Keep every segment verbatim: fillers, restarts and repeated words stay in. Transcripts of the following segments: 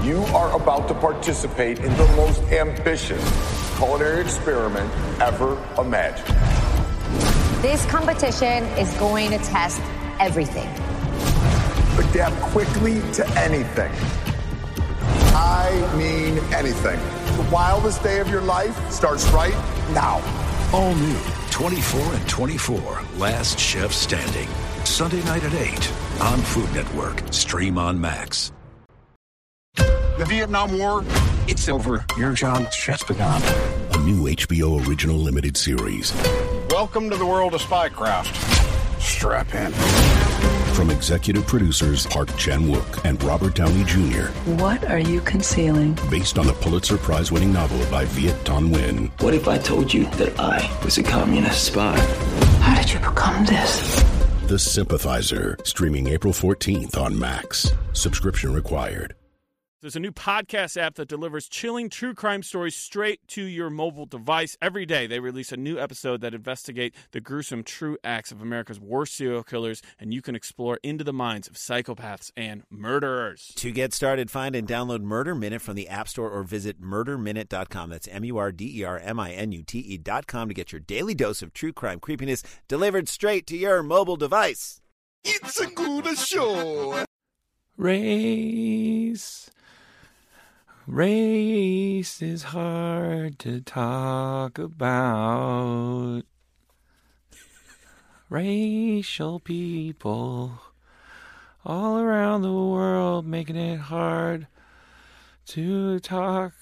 You are about to participate in the most ambitious culinary experiment ever imagined. This competition is going to test everything. Adapt quickly to anything. I mean anything. The wildest day of your life starts right now. All new, twenty-four and twenty-four, Last Chef Standing. Sunday night at eight on Food Network. Stream on Max. The Vietnam War, it's over. Your job just begun. A new H B O original limited series. Welcome to the world of spycraft. Strap in. From executive producers Park Chan-wook and Robert Downey Junior What are you concealing? Based on the Pulitzer Prize-winning novel by Viet Thanh Nguyen. What if I told you that I was a communist spy? How did you become this? The Sympathizer. Streaming April fourteenth on Max. Subscription required. There's a new podcast app that delivers chilling true crime stories straight to your mobile device. Every day, they release a new episode that investigate the gruesome true acts of America's worst serial killers, and you can explore into the minds of psychopaths and murderers. To get started, find and download Murder Minute from the App Store or visit murder minute dot com. That's M U R D E R M I N U T E dot com to get your daily dose of true crime creepiness delivered straight to your mobile device. It's a good show. Race. Race is hard to talk about. Racial people all around the world making it hard to talk.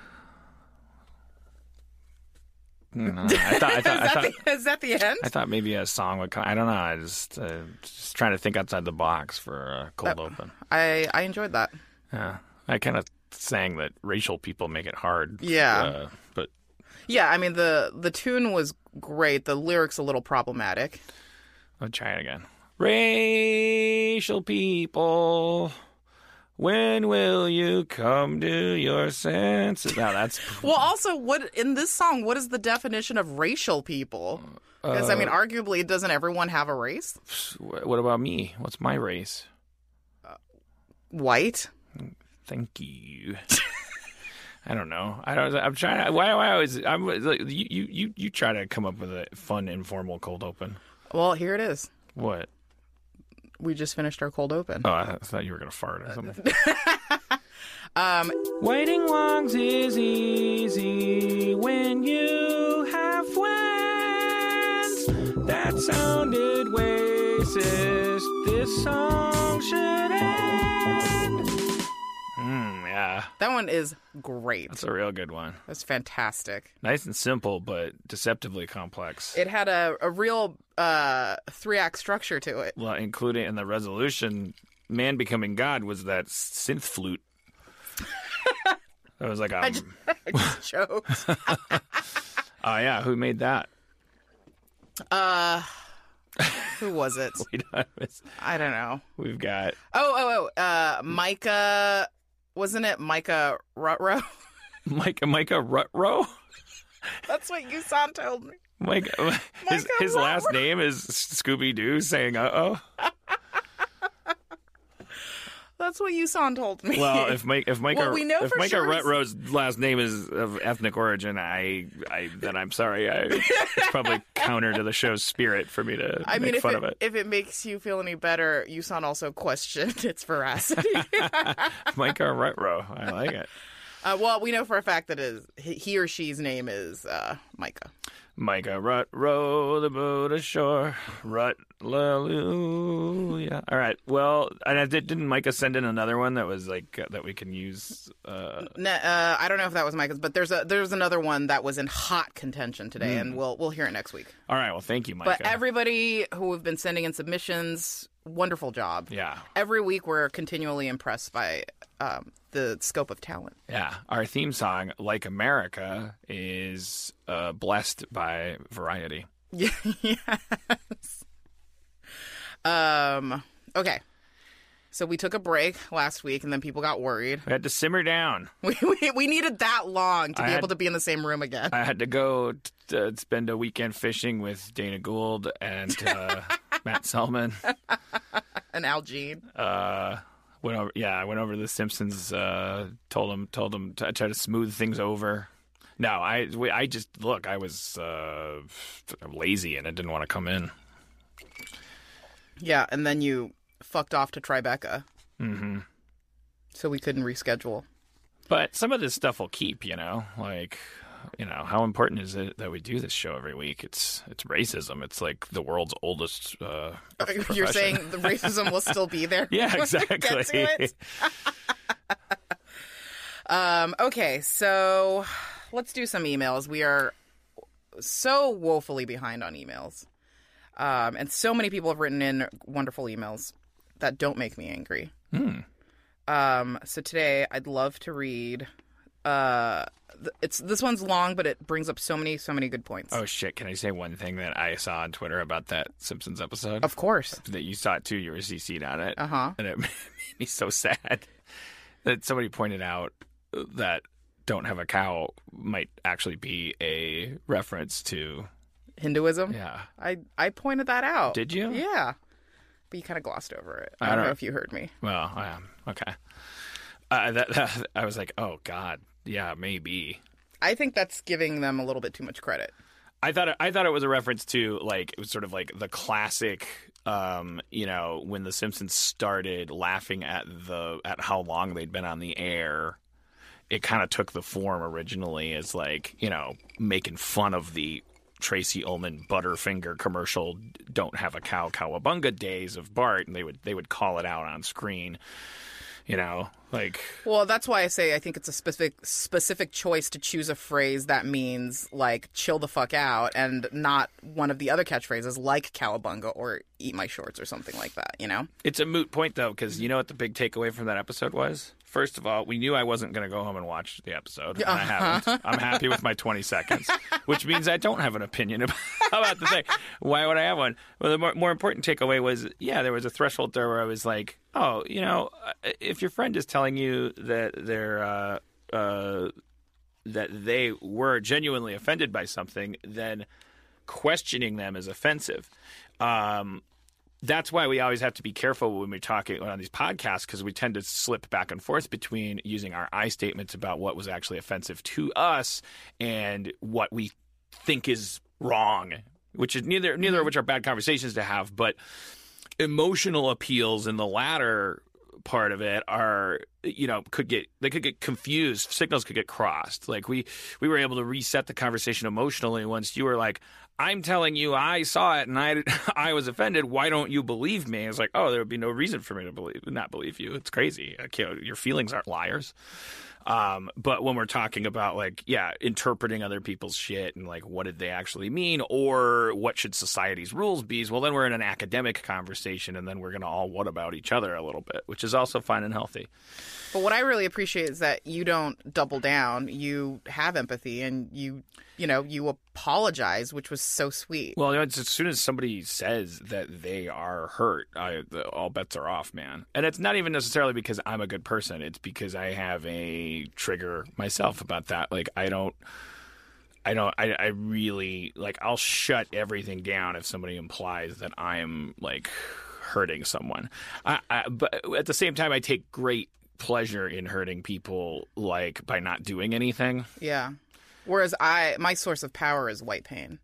No, I thought, I thought, is, that I thought, the, is that the end? I thought maybe a song would come. I don't know. I just uh, just trying to think outside the box for a cold Uh, open. I, I enjoyed that. Yeah, I kind of sang that racial people make it hard. Yeah. Uh, but Yeah, I mean, the, the tune was great. The lyrics a little problematic. I'll try it again. Racial people, when will you come to your senses? Now that's Well, also, what in this song, what is the definition of racial people? Because, I mean, arguably, doesn't everyone have a race? what about me? What's my race? White? Thank you. I don't know. I don't. I'm trying to. Why do I always? I'm like, you. You. You. You try to come up with a fun, informal cold open. Well, here it is. What? We just finished our cold open. Oh, I thought you were gonna fart or something. um, Waiting longs is easy when you have friends. That sounded racist. This song should end. Hmm. Yeah. That one is great. That's a real good one. That's fantastic. Nice and simple, but deceptively complex. It had a, a real uh, three-act structure to it. Well, including in the resolution, man becoming God was that synth flute. It was like a... I just, I just choked. Oh, yeah. Who made that? Uh, who was it? We don't, I don't know. We've got... Oh, oh, oh. Uh, Micah... Wasn't it Micah Rutrow? Micah, Micah Rutrow? That's what Yusan told me. Micah, his, his last name is Scooby-Doo saying uh-oh? That's what Yusan told me. Well, if Mike, if Micah, well, we know if for Micah sure Rutrow's last name is of ethnic origin, I, I then I'm sorry. I, it's probably counter to the show's spirit for me to I make mean, if fun it, of it. if it makes you feel any better, Yusan also questioned its veracity. Micah Rutrow. I like it. Uh, well, we know for a fact that his, he or she's name is uh, Micah. Micah Rut, row the boat ashore. Rut, hallelujah. All right. Well, and I did, didn't Micah send in another one that was like uh, that we can use? Uh... No, uh, I don't know if that was Micah's, but there's a there's another one that was in hot contention today, Mm. and we'll we'll hear it next week. All right. Well, thank you, Micah. But everybody who have been sending in submissions, wonderful job. Yeah. Every week we're continually impressed by um, the scope of talent. Yeah. Our theme song, Like America, is uh, blessed by Variety. Yeah. Yes. Um. Okay. So we took a break last week, and then people got worried. We had to simmer down. We we, we needed that long to I be had- able to be in the same room again. I had to go t- to spend a weekend fishing with Dana Gould and uh, Matt Selman. And Al Jean. Uh, went over. Yeah, I went over to The Simpsons. Uh, told him, told him to try to smooth things over. No, I, I just look. I was uh, lazy and I didn't want to come in. Yeah, and then you fucked off to Tribeca. Mm-hmm. So we couldn't reschedule. But some of this stuff will keep, you know, like, you know, how important is it that we do this show every week? It's it's racism. It's like the world's oldest uh, profession. You're saying the racism will still be there? Yeah, exactly. Get to it? um, okay, so let's do some emails. We are so woefully behind on emails. Um, and so many people have written in wonderful emails that don't make me angry. Hmm. Um, so today I'd love to read, uh, it's, this one's long, but it brings up so many, so many good points. Oh shit. Can I say one thing that I saw on Twitter about that Simpsons episode? Of course. That you saw it too. You were C C'd on it. Uh-huh. And it made me so sad that somebody pointed out that "Don't Have a Cow" might actually be a reference to Hinduism? Yeah. I, I pointed that out. Did you? Yeah. But you kind of glossed over it. I, I don't, don't know if you heard me. Well, I am. Okay. Uh, that, that, I was like, oh, God. Yeah, maybe. I think that's giving them a little bit too much credit. I thought it, I thought it was a reference to, like, it was sort of like the classic, um, you know, when The Simpsons started laughing at the at how long they'd been on the air. It kind of took the form originally as, like, you know, making fun of the Tracy Ullman Butterfinger commercial "Don't Have a Cow, Cowabunga" days of Bart, and they would they would call it out on screen, you know, like. Well, that's why I say I think it's a specific specific choice to choose a phrase that means like chill the fuck out, and not one of the other catchphrases like "Cowabunga" or "Eat my shorts" or something like that. You know, it's a moot point though, because you know what the big takeaway from that episode was. First of all, we knew I wasn't going to go home and watch the episode, and I haven't. I'm happy with my twenty seconds, which means I don't have an opinion about, about the thing. Why would I have one? Well, the more, more important takeaway was, yeah, there was a threshold there where I was like, oh, you know, if your friend is telling you that they're uh, uh, that they were genuinely offended by something, then questioning them is offensive. Um, That's why we always have to be careful when we're talking on these podcasts, because we tend to slip back and forth between using our I statements about what was actually offensive to us and what we think is wrong, which is neither neither of which are bad conversations to have. But emotional appeals in the latter part of it are, you know, could get they could get confused. Signals could get crossed. Like we we were able to reset the conversation emotionally once you were like, I'm telling you I saw it and I, I was offended. Why don't you believe me? It's like, oh, there would be no reason for me to believe not believe you. It's crazy. Okay, your feelings aren't liars. Um, but when we're talking about, like, yeah, interpreting other people's shit and, like, what did they actually mean, or what should society's rules be, well, then we're in an academic conversation, and then we're going to all what about each other a little bit, which is also fine and healthy. But what I really appreciate is that you don't double down. You have empathy, and you, you know, you apologize, which was so sweet. Well, you know, it's, as soon as somebody says that they are hurt, I, the, all bets are off, man. And it's not even necessarily because I'm a good person. It's because I have a trigger myself about that. Like, I don't, I don't, I, I really, like, I'll shut everything down if somebody implies that I'm, like, hurting someone. I, I, but at the same time, I take great pleasure in hurting people, like, by not doing anything. Yeah. Whereas I, my source of power is white pain.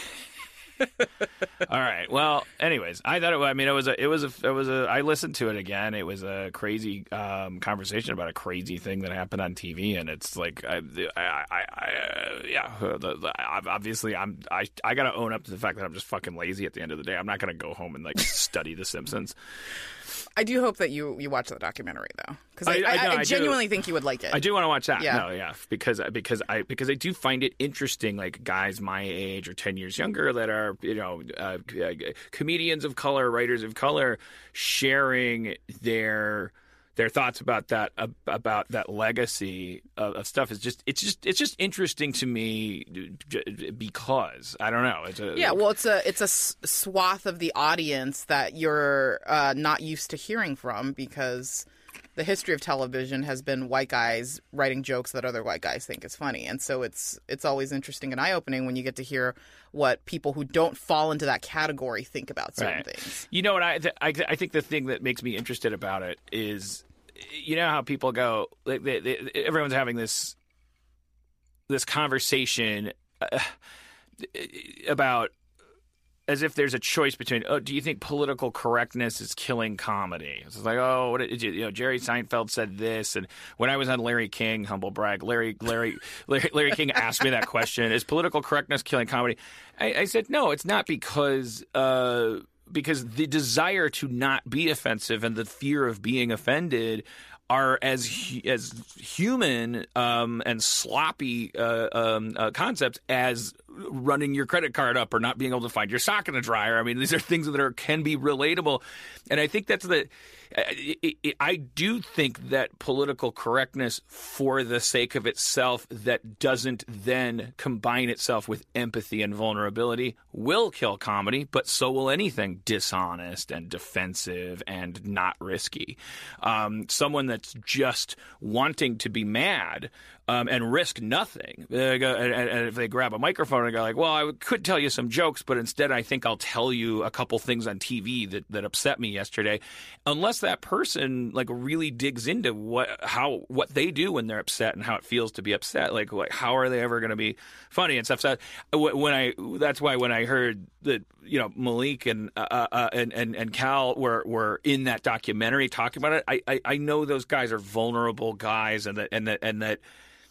All right. Well, anyways, I thought it. I mean, it was a. It was a. It was a. I listened to it again. It was a crazy um, conversation about a crazy thing that happened on T V, and it's like, I, I, I, I uh, yeah. The, the, obviously, I'm. I, I got to own up to the fact that I'm just fucking lazy at the end of the day. I'm not going to go home and like study The Simpsons. I do hope that you, you watch the documentary though, because I, I, I, no, I, I genuinely do. think you would like it. I do want to watch that. Yeah. No, yeah, because because I because I do find it interesting. Like guys my age or ten years younger that are, you know, uh, comedians of color, writers of color, sharing their their thoughts about that about that legacy of, of stuff is just it's just it's just interesting to me because I don't know. It's a, yeah, well, it's a it's a swath of the audience that you're uh, not used to hearing from, because the history of television has been white guys writing jokes that other white guys think is funny, and so it's it's always interesting and eye opening when you get to hear what people who don't fall into that category think about certain right. things. You know what I, th- I I think the thing that makes me interested about it is you know how people go, like they, they, everyone's having this this conversation uh, about as if there's a choice between, oh, do you think political correctness is killing comedy? It's like, oh, what did you, you know, Jerry Seinfeld said this, and when I was on Larry King, humble brag, Larry Larry Larry, Larry King asked me that question: is political correctness killing comedy? I, I said no, it's not, because uh, because the desire to not be offensive and the fear of being offended are as as human um, and sloppy uh, um, uh, concepts as running your credit card up or not being able to find your sock in a dryer. I mean, these are things that are can be relatable, and I think that's the. It, it, I do think that political correctness, for the sake of itself, that doesn't then combine itself with empathy and vulnerability, will kill comedy, but so will anything dishonest and defensive and not risky. Um, someone that's just wanting to be mad um, and risk nothing, they go, and, and if they grab a microphone and go like, well, I could tell you some jokes, but instead I think I'll tell you a couple things on T V that, that upset me yesterday, unless that person like really digs into what how what they do when they're upset and how it feels to be upset, like, like how are they ever going to be funny and stuff. So when I that's why when I heard that, you know, Malik and uh, uh, and, and and Cal were were in that documentary talking about it, I I, I know those guys are vulnerable guys, and that and that and that.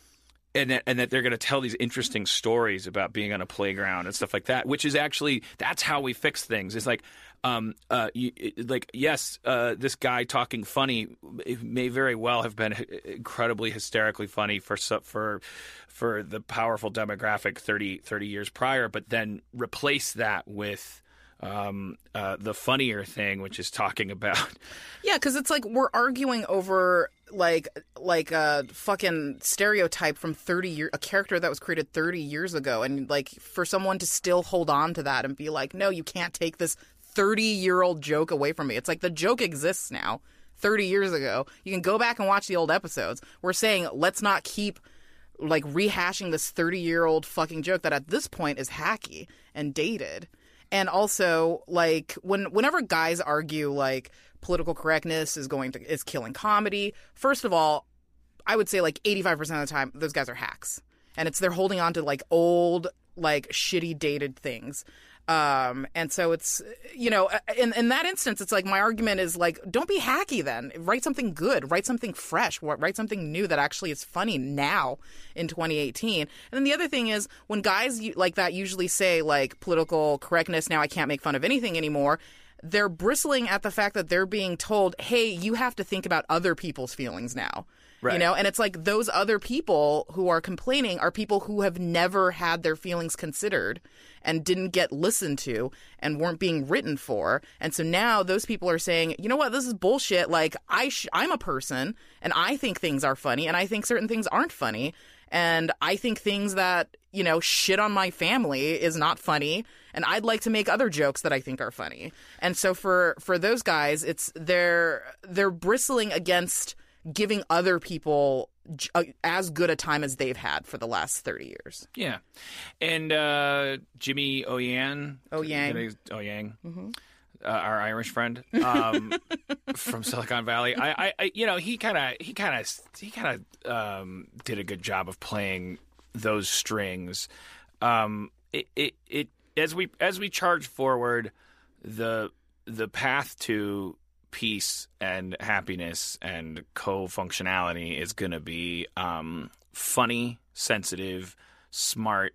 And that, and that they're going to tell these interesting stories about being on a playground and stuff like that, which is actually, that's how we fix things. It's like, um, uh, you, like yes, uh, this guy talking funny may very well have been incredibly hysterically funny for for for the powerful demographic thirty, thirty years prior, but then replace that with um, uh, the funnier thing, which is talking about. Yeah, because it's like we're arguing over like like a fucking stereotype from thirty years, a character that was created thirty years ago, and like for someone to still hold on to that and be like, no, you can't take this thirty year old joke away from me. It's like the joke exists now. thirty years ago, you can go back and watch the old episodes. We're saying let's not keep like rehashing this thirty year old fucking joke that at this point is hacky and dated. And also, like, when whenever guys argue, like, political correctness is going to is killing comedy, first of all, I would say, like, eighty-five percent of the time, those guys are hacks. And it's they're holding on to, like, old, like, shitty, dated things. Um, and so it's, you know, in, in that instance, it's like my argument is, like, don't be hacky then. Write something good. Write something fresh. Write something new that actually is funny now in twenty eighteen. And then the other thing is when guys like that usually say, like, political correctness, now I can't make fun of anything anymore, they're bristling at the fact that they're being told, hey, you have to think about other people's feelings now. Right. You know, and it's like those other people who are complaining are people who have never had their feelings considered and didn't get listened to and weren't being written for. And so now those people are saying, you know what, this is bullshit. Like, I sh- I'm a person and I think things are funny and I think certain things aren't funny. And I think things that, you know, shit on my family is not funny. And I'd like to make other jokes that I think are funny. And so for, for those guys, it's they're they're bristling against giving other people j- as good a time as they've had for the last thirty years. Yeah. And uh, Jimmy O Yang. O Yang. O Yang. Mm-hmm. Uh, our Irish friend um, from Silicon Valley. I, I, I you know, he kind of, he kind of, he kind of um, did a good job of playing those strings. Um, it, it, it, as we, as we charge forward, the, the path to peace and happiness and co-functionality is going to be um, funny, sensitive, smart,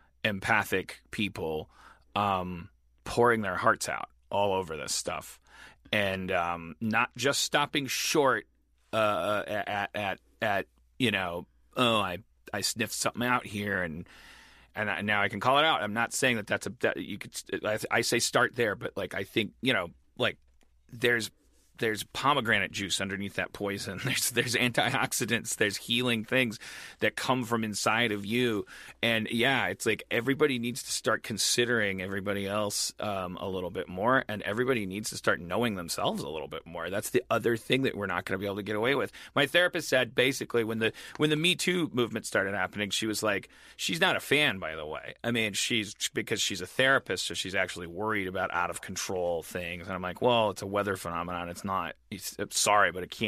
empathic people um, pouring their hearts out all over this stuff, and um, not just stopping short uh, at at at you know, oh, I I sniffed something out here and and I, now I can call it out. I'm not saying that that's a that you could. I, I say start there, but like I think you know, like there's. There's pomegranate juice underneath that poison. There's there's antioxidants. There's healing things that come from inside of you. And yeah, it's like everybody needs to start considering everybody else um, a little bit more, and everybody needs to start knowing themselves a little bit more. That's the other thing that we're not going to be able to get away with. My therapist said basically when the when the Me Too movement started happening, she was like, she's not a fan, by the way. I mean, she's because she's a therapist, so she's actually worried about out of control things. And I'm like, well, it's a weather phenomenon. It's not. Not. I'm sorry, but it can't.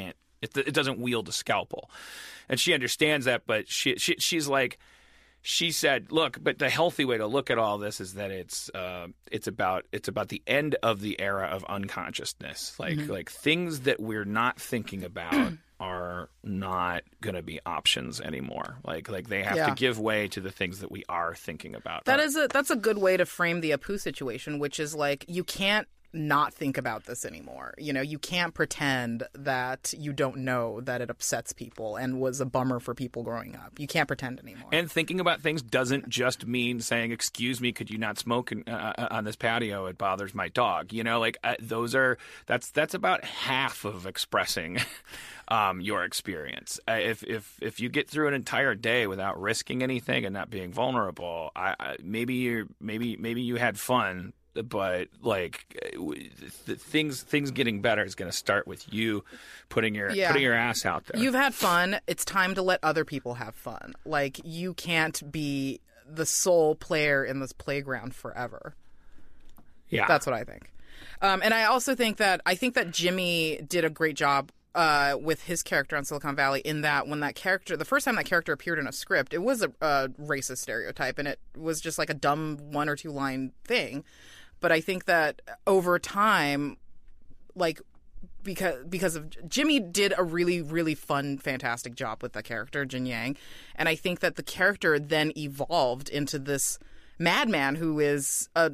It, it doesn't wield a scalpel. And she understands that, but she, she she's like, she said, look, but the healthy way to look at all this is that it's uh, it's about it's about the end of the era of unconsciousness. Like mm-hmm. like things that we're not thinking about are not going to be options anymore. Like like they have yeah. to give way to the things that we are thinking about. That uh, is a that's a good way to frame the Apu situation, which is like you can't not think about this anymore. You know, you can't pretend that you don't know that it upsets people and was a bummer for people growing up. You can't pretend anymore. And thinking about things doesn't just mean saying, excuse me, could you not smoke in, uh, on this patio? It bothers my dog. You know, like uh, those are that's that's about half of expressing um, your experience. Uh, if if if you get through an entire day without risking anything and not being vulnerable, I, I, maybe you maybe maybe you had fun. But like th- things, things getting better is going to start with you putting your yeah. putting your ass out there. You've had fun. It's time to let other people have fun. Like you can't be the sole player in this playground forever. Yeah, that's what I think. Um, and I also think that I think that Jimmy did a great job uh, with his character on Silicon Valley. In that when that character, the first time that character appeared in a script, it was a, a racist stereotype, and it was just like a dumb one or two line thing. But I think that over time, like, because because of Jimmy did a really, really fun, fantastic job with the character, Jin Yang. And I think that the character then evolved into this madman who is a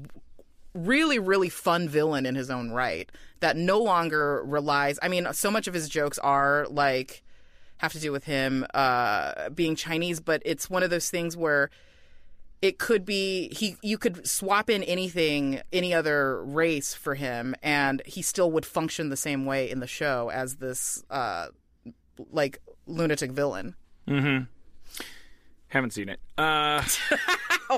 really, really fun villain in his own right that no longer relies. I mean, so much of his jokes are like have to do with him uh, being Chinese, but it's one of those things where it could be he. You could swap in anything, any other race for him, and he still would function the same way in the show as this, uh, like lunatic villain. Mm-hmm. Haven't seen it. Uh... oh,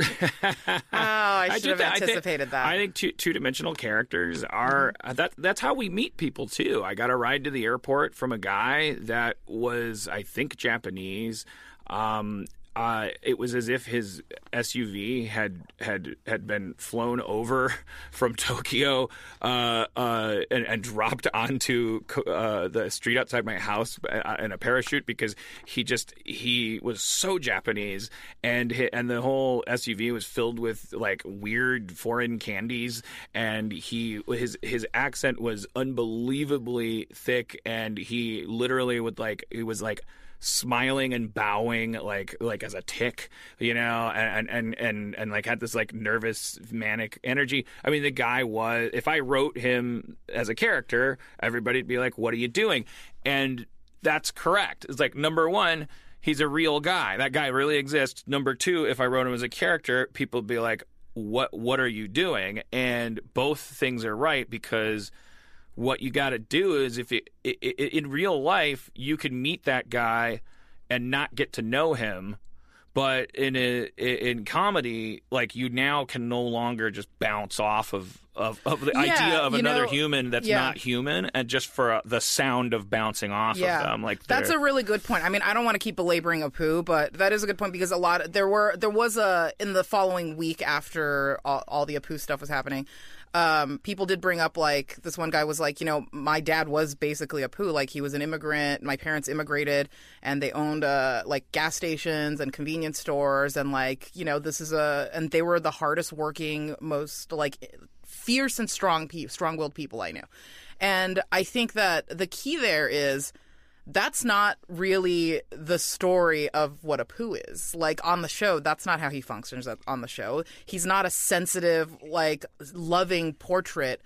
I should I have anticipated I think, that. I think two two dimensional characters are mm-hmm. uh, that. That's how we meet people too. I got a ride to the airport from a guy that was, I think, Japanese. Um, Uh, it was as if his S U V had had had been flown over from Tokyo uh, uh, and, and dropped onto uh, the street outside my house in a parachute because he just he was so Japanese and he, and the whole S U V was filled with like weird foreign candies and he his his accent was unbelievably thick and he literally would like he was like. smiling and bowing like like as a tick, you know, and and and and like had this like nervous manic energy. I mean, the guy was, if I wrote him as a character, everybody'd be like, what are you doing? And that's correct. It's like, number one, he's a real guy. That guy really exists. Number two, if I wrote him as a character, people would be like, what what are you doing? And both things are right, because what you got to do is, if it, it, it, in real life, you can meet that guy and not get to know him, but in a, in comedy, like you now can no longer just bounce off of of, of the yeah, idea of another know, human that's yeah. not human, and just for uh, the sound of bouncing off yeah. of them. Like that's a really good point. I mean, I don't want to keep belaboring Apu, but that is a good point, because a lot of, there were there was a in the following week after all, all the Apu stuff was happening. Um, people did bring up, like, this one guy was like, you know, my dad was basically Apu. Like, he was an immigrant. My parents immigrated, and they owned, uh, like, gas stations and convenience stores. And, like, you know, this is a... And they were the hardest working, most, like, fierce and strong, pe- strong-willed people I knew. And I think that the key there is... that's not really the story of what Apu is. Like, on the show, that's not how he functions on the show. He's not a sensitive, like, loving portrait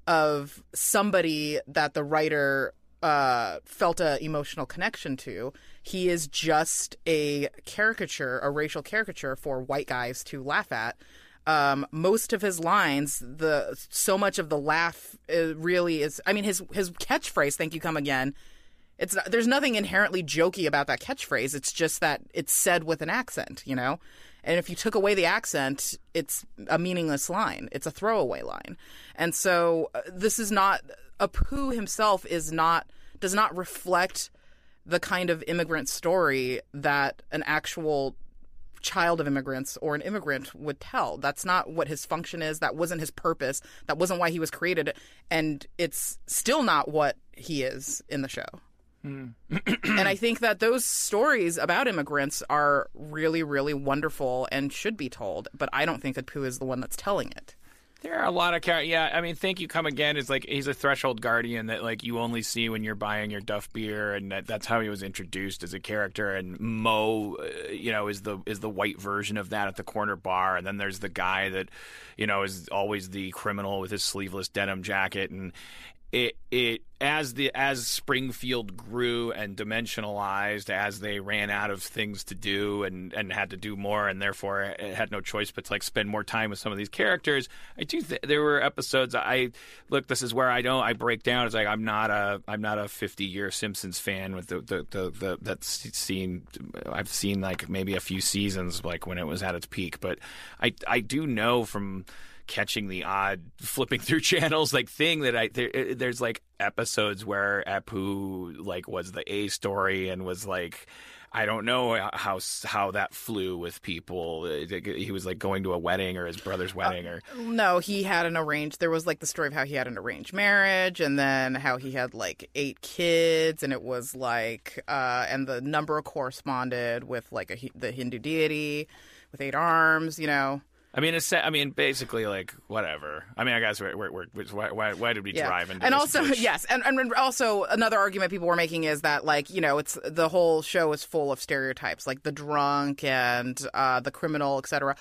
of somebody that the writer uh, felt an emotional connection to. He is just a caricature, a racial caricature for white guys to laugh at. Um, most of his lines, the so much of the laugh is really is... I mean, his his catchphrase, "Thank you, come again," It's not, there's nothing inherently jokey about that catchphrase. It's just that it's said with an accent, you know? And if you took away the accent, it's a meaningless line. It's a throwaway line. And so uh, this is not... Apu himself is not does not reflect the kind of immigrant story that an actual child of immigrants or an immigrant would tell. That's not what his function is. That wasn't his purpose. That wasn't why he was created. And it's still not what he is in the show. and I think that those stories about immigrants are really, really wonderful and should be told. But I don't think Apu is the one that's telling it. There are a lot of characters. Yeah, I mean, Thank You Come Again is like he's a threshold guardian that like you only see when you're buying your Duff beer, and that, that's how he was introduced as a character. And Mo, uh, you know, is the is the white version of that at the corner bar, and then there's the guy that, you know, is always the criminal with his sleeveless denim jacket, and it it as the as Springfield grew and dimensionalized, as they ran out of things to do and, and had to do more, and therefore it had no choice but to like spend more time with some of these characters. I do th- there were episodes I look. This is where I don't I break down. It's like I'm not a I'm not a fifty year Simpsons fan with the the the, the that's seen. I've seen like maybe a few seasons like when it was at its peak, but I I do know from catching the odd flipping through channels like thing that I there, there's like episodes where Apu like was the A story and was like, I don't know how how that flew with people. He was like going to a wedding or his brother's wedding or uh, no, he had an arranged. There was like the story of how he had an arranged marriage and then how he had like eight kids, and it was like uh, and the number corresponded with like a, the Hindu deity with eight arms, you know. I mean, it's, I mean, basically, like, whatever. I mean, I guess we're, we're, we're, why, why did we yeah. drive into and this also, bitch? yes, and, and also another argument people were making is that, like, you know, it's the whole show is full of stereotypes, like the drunk and uh, the criminal, et cetera.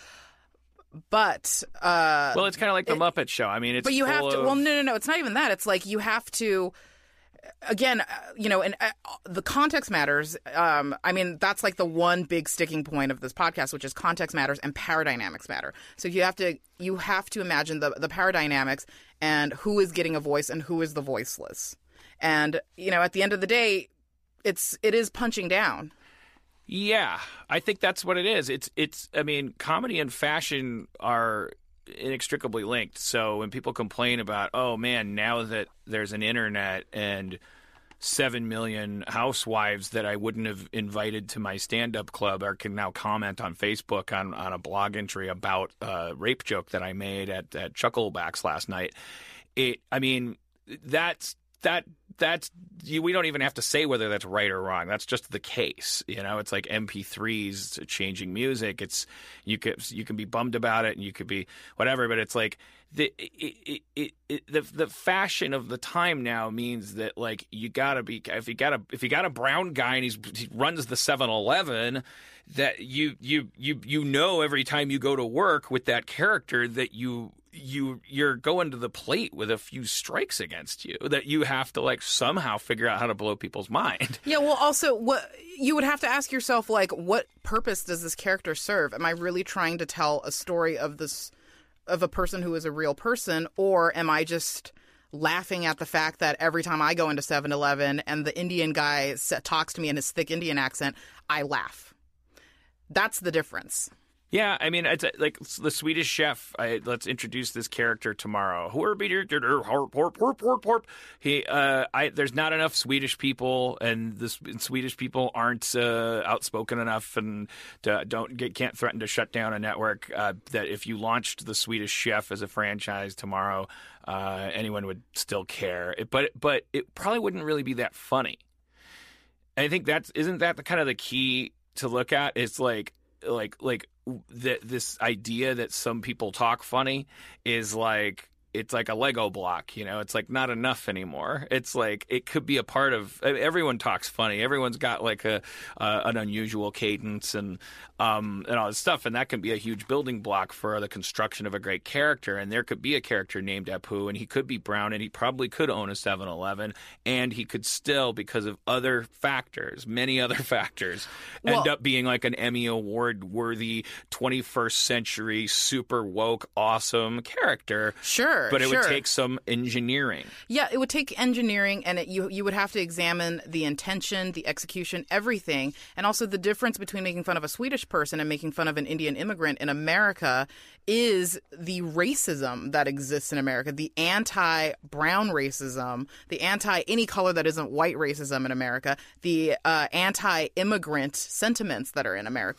But uh, well, it's kind of like the it, Muppet Show. I mean, it's but you full have to. of... Well, no, no, no. It's not even that. It's like you have to. Again, you know, and uh, the context matters. Um, I mean, that's like the one big sticking point of this podcast, which is context matters and power dynamics matter. So you have to you have to imagine the the power dynamics and who is getting a voice and who is the voiceless. And you know, at the end of the day, it's it is punching down. Yeah, I think that's what it is. It's it's. I mean, comedy and fashion are inextricably linked. So when people complain about, oh man, now that there's an internet and seven million housewives that I wouldn't have invited to my stand-up club or can now comment on Facebook on, on a blog entry about a rape joke that I made at, at Chucklebacks last night. It, I mean, that's that that's you, we don't even have to say whether that's right or wrong. That's just the case. You know, it's like M P threes changing music. It's you could you can be bummed about it and you could be whatever, but it's like the it, it, it, it, the the fashion of the time now means that like you gotta be if you got a if you got a brown guy and he's, he runs the seven eleven, that you you you you know every time you go to work with that character that you. you you're going to the plate with a few strikes against you that you have to like somehow figure out how to blow people's mind. Yeah, well, also what you would have to ask yourself, like, what purpose does this character serve? Am I really trying to tell a story of this of a person who is a real person, or am I just laughing at the fact that every time I go into seven eleven and the Indian guy talks to me in his thick Indian accent, I laugh? That's the difference. Yeah, I mean, it's like the Swedish Chef. I, let's introduce this character tomorrow. He, uh, I, there's not enough Swedish people, and the Swedish people aren't uh, outspoken enough, and to, don't get can't threaten to shut down a network. Uh, that if you launched the Swedish Chef as a franchise tomorrow, uh, anyone would still care. It, but but it probably wouldn't really be that funny. I think that's isn't that the kind of the key to look at? It's like like like. That this idea that some people talk funny is like it's like a Lego block, you know, it's like not enough anymore. It's like it could be a part of everyone talks funny. Everyone's got like a uh, an unusual cadence and um and all this stuff, and that can be a huge building block for the construction of a great character. And there could be a character named Apu, and he could be brown, and he probably could own a seven eleven, and he could still, because of other factors, many other factors, well, end up being like an Emmy Award worthy twenty-first century super woke awesome character. Sure. But it sure. would take some engineering. Yeah, it would take engineering, and it, you you would have to examine the intention, the execution, everything, and also the difference between making fun of a Swedish person and making fun of an Indian immigrant in America is the racism that exists in America, the anti-brown racism, the anti-any color that isn't white racism in America, the uh, anti-immigrant sentiments that are in America.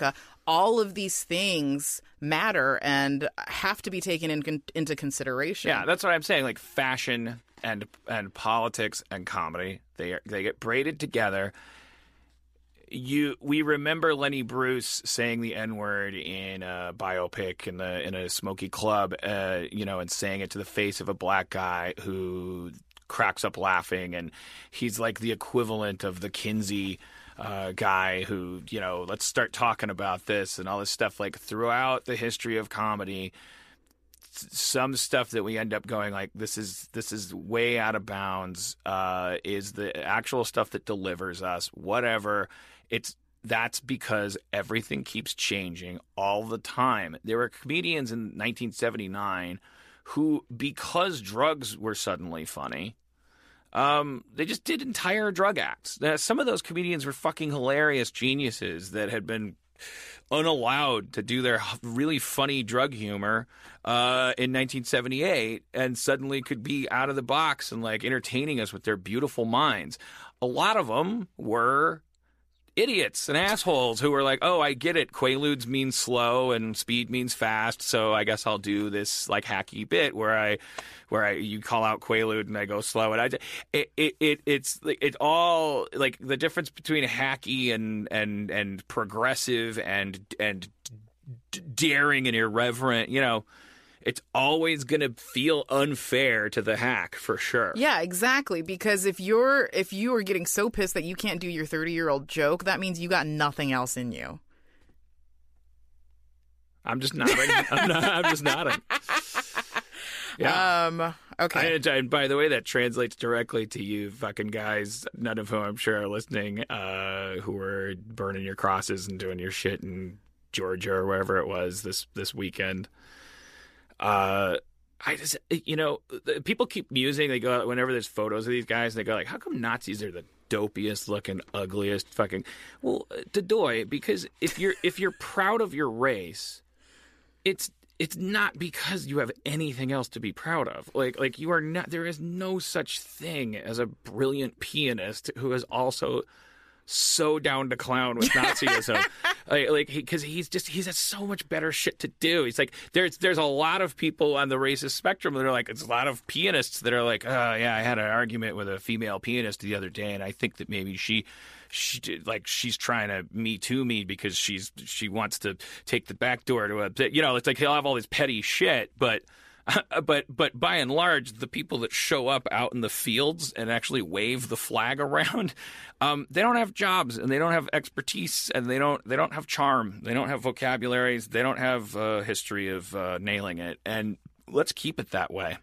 all of these things matter and have to be taken in, con- into consideration. Yeah, that's what I'm saying. Like fashion and and politics and comedy, they they get braided together. You we remember Lenny Bruce saying the N-word in a biopic in the in a smoky club, uh, you know, and saying it to the face of a black guy who cracks up laughing, and he's like the equivalent of the Kinsey uh, guy who, you know, let's start talking about this and all this stuff. Like throughout the history of comedy, some stuff that we end up going like, this is this is way out of bounds, uh, is the actual stuff that delivers us, whatever. It's that's because everything keeps changing all the time. There were comedians in nineteen seventy-nine who, because drugs were suddenly funny, um, they just did entire drug acts. Now, some of those comedians were fucking hilarious geniuses that had been unallowed to do their really funny drug humor uh, in nineteen seventy-eight and suddenly could be out of the box and like entertaining us with their beautiful minds. A lot of them were idiots and assholes who were like, oh, I get it. Quaaludes means slow and speed means fast. So I guess I'll do this like hacky bit where I, where I, you call out Quaalude and I go slow. And I, it, it, it it's it all like the difference between hacky and, and, and progressive and, and daring and irreverent, you know, it's always going to feel unfair to the hack for sure. Yeah, exactly. Because if you're if you are getting so pissed that you can't do your thirty-year-old joke, that means you got nothing else in you. I'm just nodding. I'm, not, I'm just nodding. Yeah. Um. Okay. I, and by the way, that translates directly to you fucking guys, none of whom I'm sure are listening, uh, who were burning your crosses and doing your shit in Georgia or wherever it was this this weekend. Uh, I just, you know, people keep musing. They go, whenever there's photos of these guys, they go like, how come Nazis are the dopiest looking, ugliest fucking, well, Dadoy, because if you're, if you're proud of your race, it's, it's not because you have anything else to be proud of. Like, like you are not, there is no such thing as a brilliant pianist who is also so down to clown with Nazism, like, like because he, he's just he's has so much better shit to do. He's like there's there's a lot of people on the racist spectrum that are like, it's a lot of pianists that are like, oh yeah, I had an argument with a female pianist the other day, and I think that maybe she she like she's trying to me too me because she's she wants to take the back door to a, you know, it's like he'll have all this petty shit, but. Uh, but but by and large, the people that show up out in the fields and actually wave the flag around, um, they don't have jobs and they don't have expertise and they don't they don't have charm. They don't have vocabularies. They don't have a history of uh, nailing it. And let's keep it that way.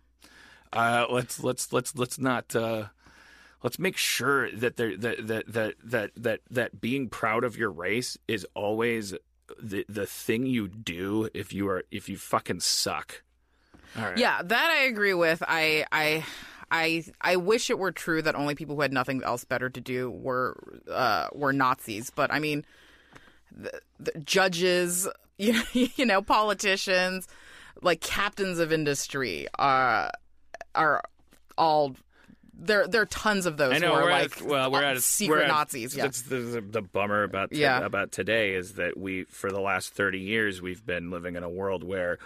Uh, let's let's let's let's not. Uh, let's make sure that there that that that that that that being proud of your race is always the the thing you do if you are if you fucking suck. All right. Yeah, that I agree with. I, I, I, I wish it were true that only people who had nothing else better to do were uh, were Nazis. But I mean, the, the judges, you know, you know, politicians, like captains of industry, are are all. There, there are tons of those. I know. Who are we're like at, well, we're at a, secret we're at, Nazis. Yeah. That's the, the bummer about yeah. about today is that we, for the last thirty years, we've been living in a world where.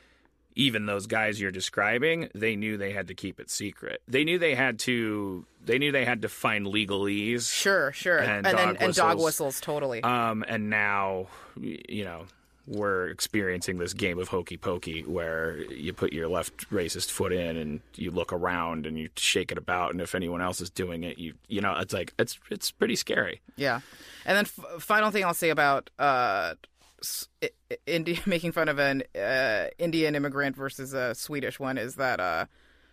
Even those guys you're describing, they knew they had to keep it secret. They knew they had to. They knew they had to find legalese. Sure, sure, and, and, dog, and, whistles. and dog whistles, totally. Um, and now, you know, we're experiencing this game of hokey pokey where you put your left racist foot in and you look around and you shake it about, and if anyone else is doing it, you you know, it's like it's it's pretty scary. Yeah, and then f- final thing I'll say about. Uh, India making fun of an uh, Indian immigrant versus a Swedish one is that uh,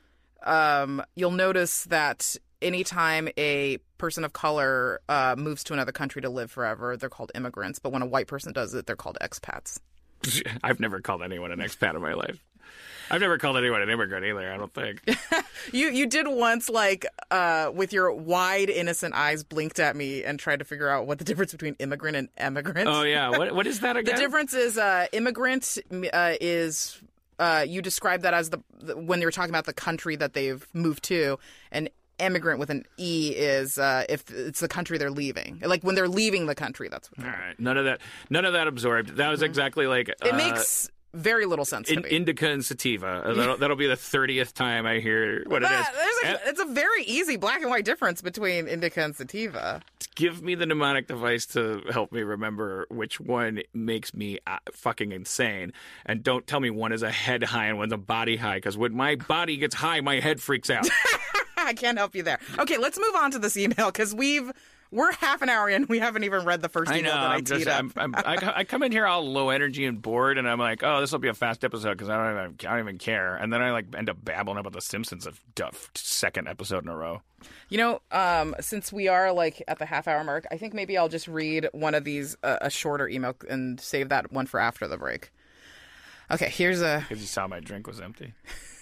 um, you'll notice that anytime a person of color uh, moves to another country to live forever, they're called immigrants. But when a white person does it, they're called expats. I've never called anyone an expat in my life. I've never called anyone an immigrant either, I don't think. you you did once, like, uh, with your wide, innocent eyes blinked at me and tried to figure out what the difference between immigrant and emigrant. Oh, yeah. What What is that again? The difference is uh, immigrant uh, is, uh, you describe that as the, the when you're talking about the country that they've moved to, and immigrant with an E is uh, if it's the country they're leaving. Like when they're leaving the country, that's what. All right, none of that, none of that absorbed. That was mm-hmm. exactly like it uh, makes very little sense to in, me. Indica and sativa. That'll, that'll be the thirtieth time I hear what that, it is. A, it's a very easy black and white difference between indica and sativa. Give me the mnemonic device to help me remember which one makes me uh, fucking insane. And don't tell me one is a head high and one's a body high, because when my body gets high, my head freaks out. I can't help you there. Okay, let's move on to this email, because we've... We're half an hour in. We haven't even read the first email I know, that I I'm teed just, up. I'm, I'm, I, I come in here all low energy and bored, and I'm like, oh, this will be a fast episode because I don't even, I don't even care. And then I like end up babbling about The Simpsons a duff, second episode in a row. You know, um, since we are like at the half hour mark, I think maybe I'll just read one of these, uh, a shorter email, and save that one for after the break. Okay, here's a... Because you saw my drink was empty.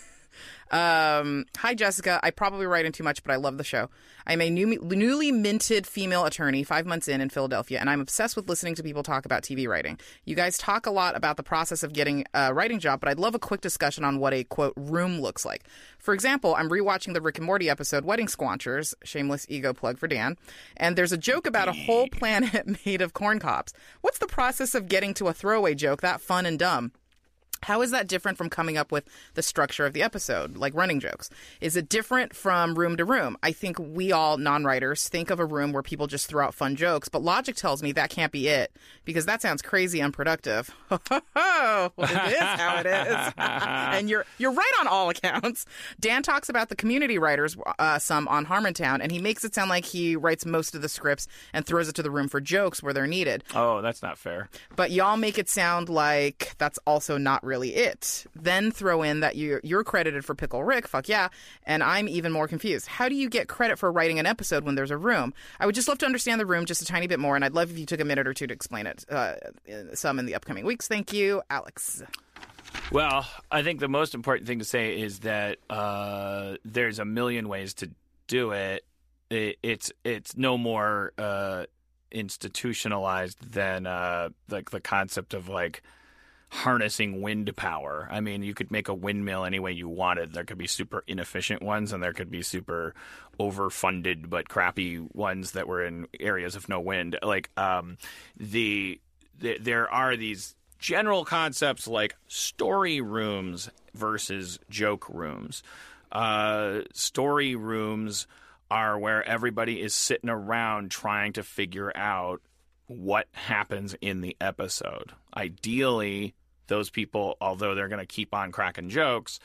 Um, hi, Jessica. I probably write in too much, but I love the show. I'm a new, newly minted female attorney, five months in in Philadelphia, and I'm obsessed with listening to people talk about T V writing. You guys talk a lot about the process of getting a writing job, but I'd love a quick discussion on what a, quote, room looks like. For example, I'm rewatching the Rick and Morty episode Wedding Squanchers, shameless ego plug for Dan, and there's a joke about a whole planet made of corn cobs. What's the process of getting to a throwaway joke that fun and dumb? How is that different from coming up with the structure of the episode, like running jokes? Is it different from room to room? I think we all, non-writers, think of a room where people just throw out fun jokes, but logic tells me that can't be it, because that sounds crazy unproductive. Well, it is how it is. And you're you're right on all accounts. Dan talks about the community writers uh, some on Harmontown, and he makes it sound like he writes most of the scripts and throws it to the room for jokes where they're needed. Oh, that's not fair. But y'all make it sound like that's also not really it. Then throw in that you're, you're credited for Pickle Rick, fuck yeah, and I'm even more confused. How do you get credit for writing an episode when there's a room? I would just love to understand the room just a tiny bit more, and I'd love if you took a minute or two to explain it uh, some in the upcoming weeks. Thank you, Alex. Well, I think the most important thing to say is that uh, there's a million ways to do it. it it's it's no more uh, institutionalized than uh, like the concept of like harnessing wind power. I mean, you could make a windmill any way you wanted. There could be super inefficient ones, and there could be super overfunded but crappy ones that were in areas of no wind. Like um, the, the there are these general concepts like story rooms versus joke rooms. Uh, story rooms are where everybody is sitting around trying to figure out what happens in the episode. Ideally, those people, although they're going to keep on cracking jokes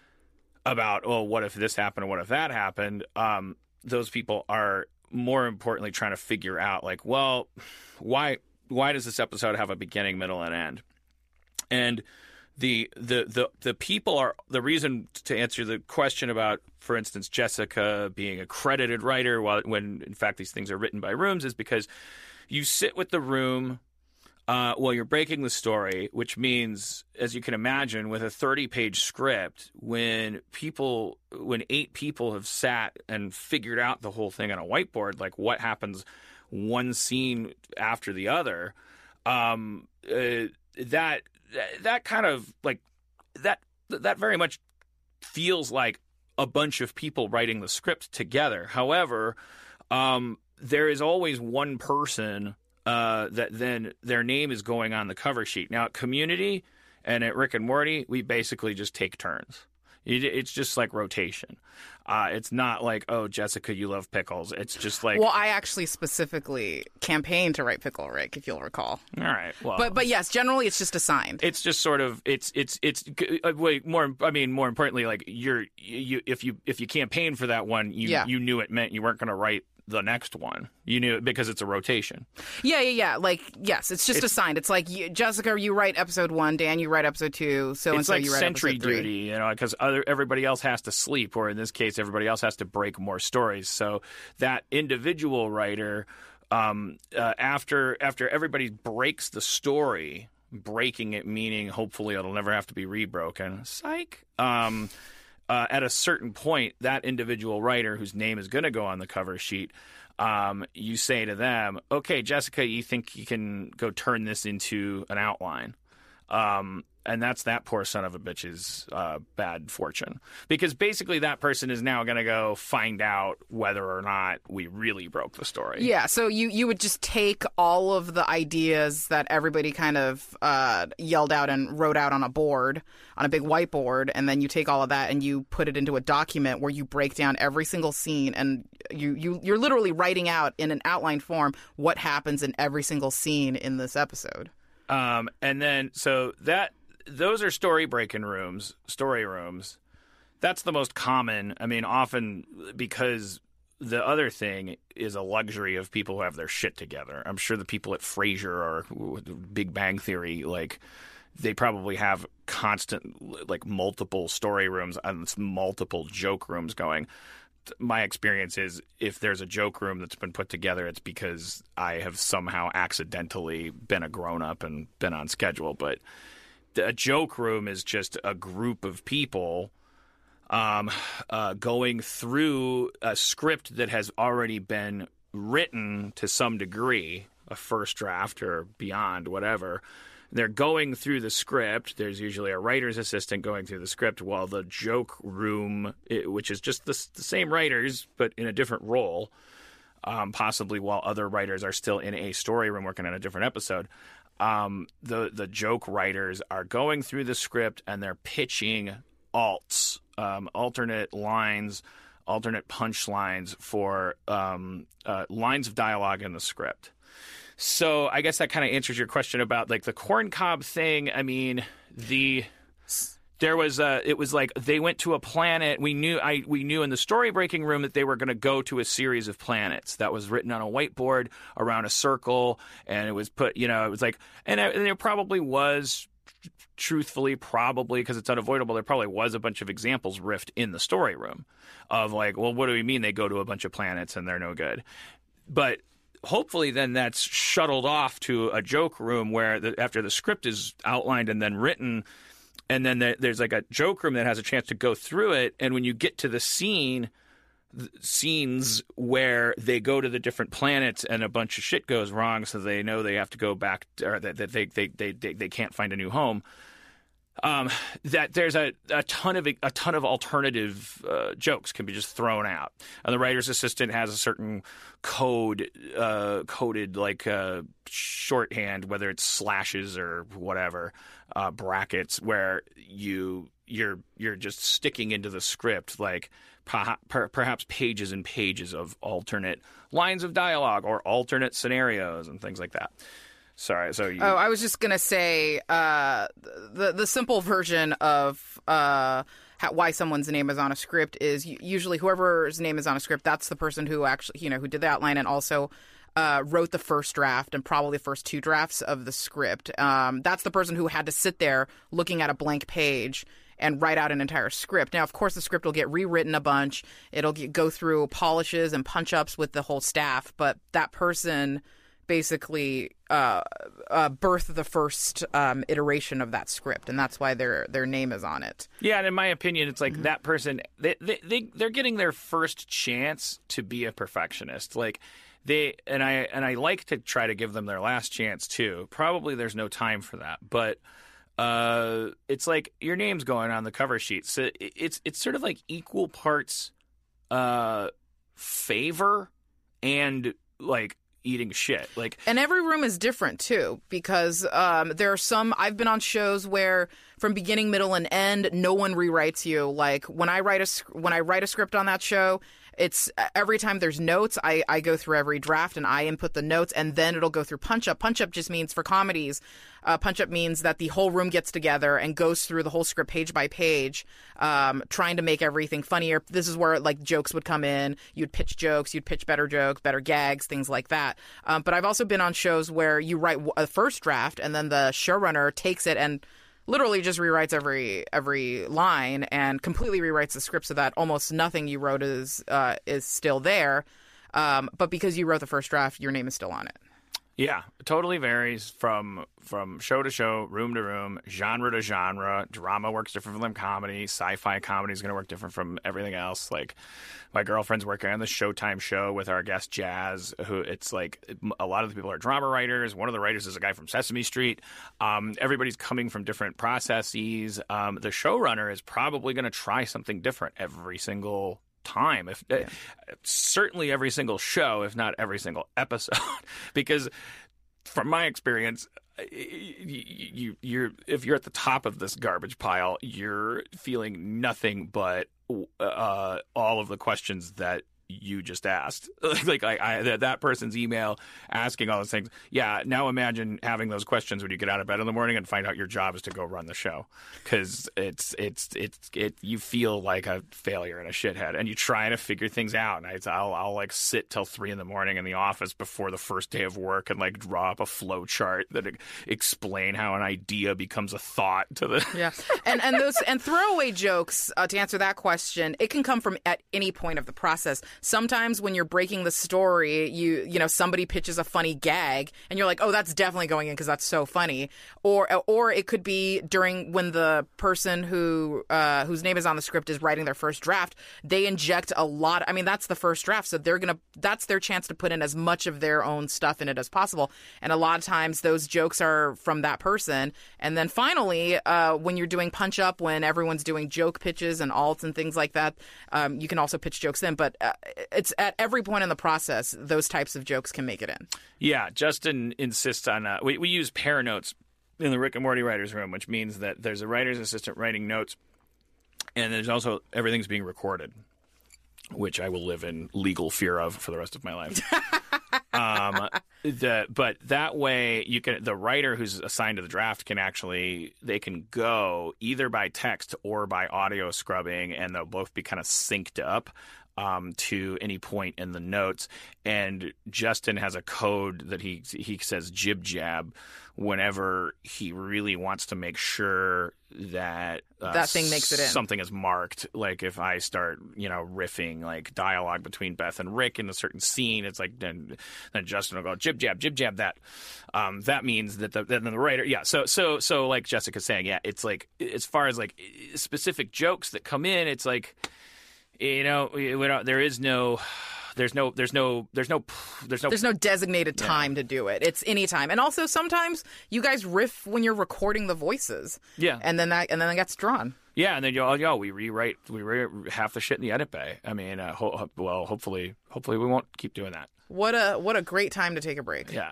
about, oh, what if this happened or what if that happened, um, those people are more importantly trying to figure out, like, well, why why does this episode have a beginning, middle, and end? And the the the the people are the reason to answer the question about, for instance, Jessica being a credited writer while when in fact these things are written by rooms is because you sit with the room uh, while you're breaking the story, which means, as you can imagine, with a thirty-page script, when people, when eight people have sat and figured out the whole thing on a whiteboard, like what happens one scene after the other, um, uh, that that kind of like that that very much feels like a bunch of people writing the script together. However, um, there is always one person uh, that then their name is going on the cover sheet. Now, at Community and at Rick and Morty, we basically just take turns. It, it's just like rotation. Uh, it's not like, oh, Jessica, you love pickles. It's just like... Well, I actually specifically campaigned to write Pickle Rick, if you'll recall. All right. Well, but but yes, generally it's just assigned. It's just sort of it's it's it's uh, wait, more. I mean, more importantly, like you're you if you if you campaigned for that one, you yeah. you knew it meant you weren't going to write the next one. You knew it because it's a rotation. Yeah, yeah, yeah. Like, yes, it's just it's, assigned. It's like, you, Jessica, you write episode one, Dan, you write episode two, so and so like you write sentry episode three. duty, you know, because other everybody else has to sleep, or in this case, everybody else has to break more stories. So that individual writer, um, uh, after after everybody breaks the story, breaking it meaning hopefully it'll never have to be rebroken. Psych. Um, Uh, at a certain point, that individual writer whose name is going to go on the cover sheet, um, you say to them, okay, Jessica, you think you can go turn this into an outline? Um, and that's that poor son of a bitch's uh, bad fortune. Because basically that person is now going to go find out whether or not we really broke the story. Yeah, so you, you would just take all of the ideas that everybody kind of uh, yelled out and wrote out on a board, on a big whiteboard, and then you take all of that and you put it into a document where you break down every single scene, and you, you, you're literally writing out in an outline form what happens in every single scene in this episode. Um, and then, so that, those are story breaking rooms, story rooms. That's the most common. I mean, often because the other thing is a luxury of people who have their shit together. I'm sure the people at Frasier or Big Bang Theory, like, they probably have constant, like, multiple story rooms and multiple joke rooms going. My experience is if there's a joke room that's been put together, it's because I have somehow accidentally been a grown-up and been on schedule. But a joke room is just a group of people um, uh, going through a script that has already been written to some degree, a first draft or beyond, whatever. They're going through the script. There's usually a writer's assistant going through the script while the joke room, which is just the, the same writers but in a different role, um, possibly while other writers are still in a story room working on a different episode, um, the, the joke writers are going through the script and they're pitching alts, um, alternate lines, alternate punchlines for um, uh, lines of dialogue in the script. So I guess that kind of answers your question about like the corn cob thing. I mean, the there was a, it was like they went to a planet. We knew I we knew in the story breaking room that they were going to go to a series of planets that was written on a whiteboard around a circle, and it was put, you know, it was like, and, and there probably was, truthfully, probably because it's unavoidable, there probably was a bunch of examples riffed in the story room of like, well, what do we mean they go to a bunch of planets and they're no good? But hopefully then that's shuttled off to a joke room where the, after the script is outlined and then written, and then the, there's like a joke room that has a chance to go through it. And when you get to the scene, the scenes where they go to the different planets and a bunch of shit goes wrong, so they know they have to go back, to, or that, that they, they, they, they, they can't find a new home. Um, that there's a, a ton of a ton of alternative uh, jokes can be just thrown out, and the writer's assistant has a certain code, uh, coded like uh, shorthand, whether it's slashes or whatever, uh, brackets, where you you're you're just sticking into the script like per- per- perhaps pages and pages of alternate lines of dialogue or alternate scenarios and things like that. Sorry, so you... Oh, I was just gonna say uh, the the simple version of uh, how, why someone's name is on a script is usually whoever's name is on a script. That's the person who actually, you know, who did the outline and also uh, wrote the first draft and probably the first two drafts of the script. Um, that's the person who had to sit there looking at a blank page and write out an entire script. Now, of course, the script will get rewritten a bunch. It'll get, go through polishes and punch ups with the whole staff, but that person basically uh, uh, birth the first um, iteration of that script, and that's why their their name is on it. Yeah, and in my opinion, it's like mm-hmm. that person, they, they, they, they're getting their first chance to be a perfectionist. Like, they, and I and I like to try to give them their last chance, too. Probably there's no time for that, but uh, it's like your name's going on the cover sheet. So it's, it's sort of like equal parts uh, favor and, like, eating shit. Like, and every room is different too, because um, there are some, I've been on shows where from beginning, middle, and end, no one rewrites you. Like when I write a when I write a script on that show, it's every time there's notes, I, I go through every draft and I input the notes, and then it'll go through punch up. Punch up just means for comedies. Uh, punch up means that the whole room gets together and goes through the whole script page by page, um, trying to make everything funnier. This is where like jokes would come in. You'd pitch jokes, you'd pitch better jokes, better gags, things like that. Um, but I've also been on shows where you write a first draft and then the showrunner takes it and literally just rewrites every every line and completely rewrites the script so that almost nothing you wrote is uh, is still there. Um, but because you wrote the first draft, your name is still on it. Yeah, it totally varies from from show to show, room to room, genre to genre. Drama works different from comedy. Sci-fi comedy is going to work different from everything else. Like, my girlfriend's working on the Showtime show with our guest Jazz, who it's like a lot of the people are drama writers. One of the writers is a guy from Sesame Street. Um, everybody's coming from different processes. Um, the showrunner is probably going to try something different every single time, if yeah. uh, certainly every single show, if not every single episode, because from my experience, you, you you're if you're at the top of this garbage pile, you're feeling nothing but uh, all of the questions that you just asked. like I, I that, that person's email asking all those things. Yeah, now imagine having those questions when you get out of bed in the morning and find out your job is to go run the show, because it's it's it's it you feel like a failure and a shithead, and you try to figure things out. And I, I'll I'll like sit till three in the morning in the office before the first day of work and like draw up a flow chart that explain how an idea becomes a thought to the yeah. And and those and throwaway jokes, uh, to answer that question, it can come from at any point of the process. Sometimes when you're breaking the story, you you know somebody pitches a funny gag, and you're like, oh, that's definitely going in because that's so funny. Or or it could be during when the person who uh, whose name is on the script is writing their first draft. They inject a lot. I mean, that's the first draft, so they're gonna that's their chance to put in as much of their own stuff in it as possible. And a lot of times those jokes are from that person. And then finally, uh, when you're doing Punch Up, when everyone's doing joke pitches and alts and things like that, um, you can also pitch jokes in. But uh, it's at every point in the process, those types of jokes can make it in. Yeah, Justin insists on uh, we we use pair notes in the Rick and Morty writers room, which means that there's a writer's assistant writing notes, and there's also everything's being recorded, which I will live in legal fear of for the rest of my life. um, the, but that way, you can the writer who's assigned to the draft can actually they can go either by text or by audio scrubbing, and they'll both be kind of synced up um, to any point in the notes. And Justin has a code that he he says jib jab whenever he really wants to make sure that uh, that thing makes it in. Something is marked. Like if I start, you know, riffing like dialogue between Beth and Rick in a certain scene, it's like then, then Justin will go jib jab, jib jab that. Um, that means that the then the writer, yeah. So so so like Jessica's saying, yeah, it's like as far as like specific jokes that come in, it's like, you know, we don't, there is no. There's no, there's no, there's no, there's no, there's no designated time yeah. to do it. It's any time, and also sometimes you guys riff when you're recording the voices. Yeah, and then that, and then that gets drawn. Yeah, and then yo, yo, we rewrite, we rewrite half the shit in the edit bay. I mean, uh, ho- well, hopefully, hopefully we won't keep doing that. What a, what a great time to take a break. Yeah,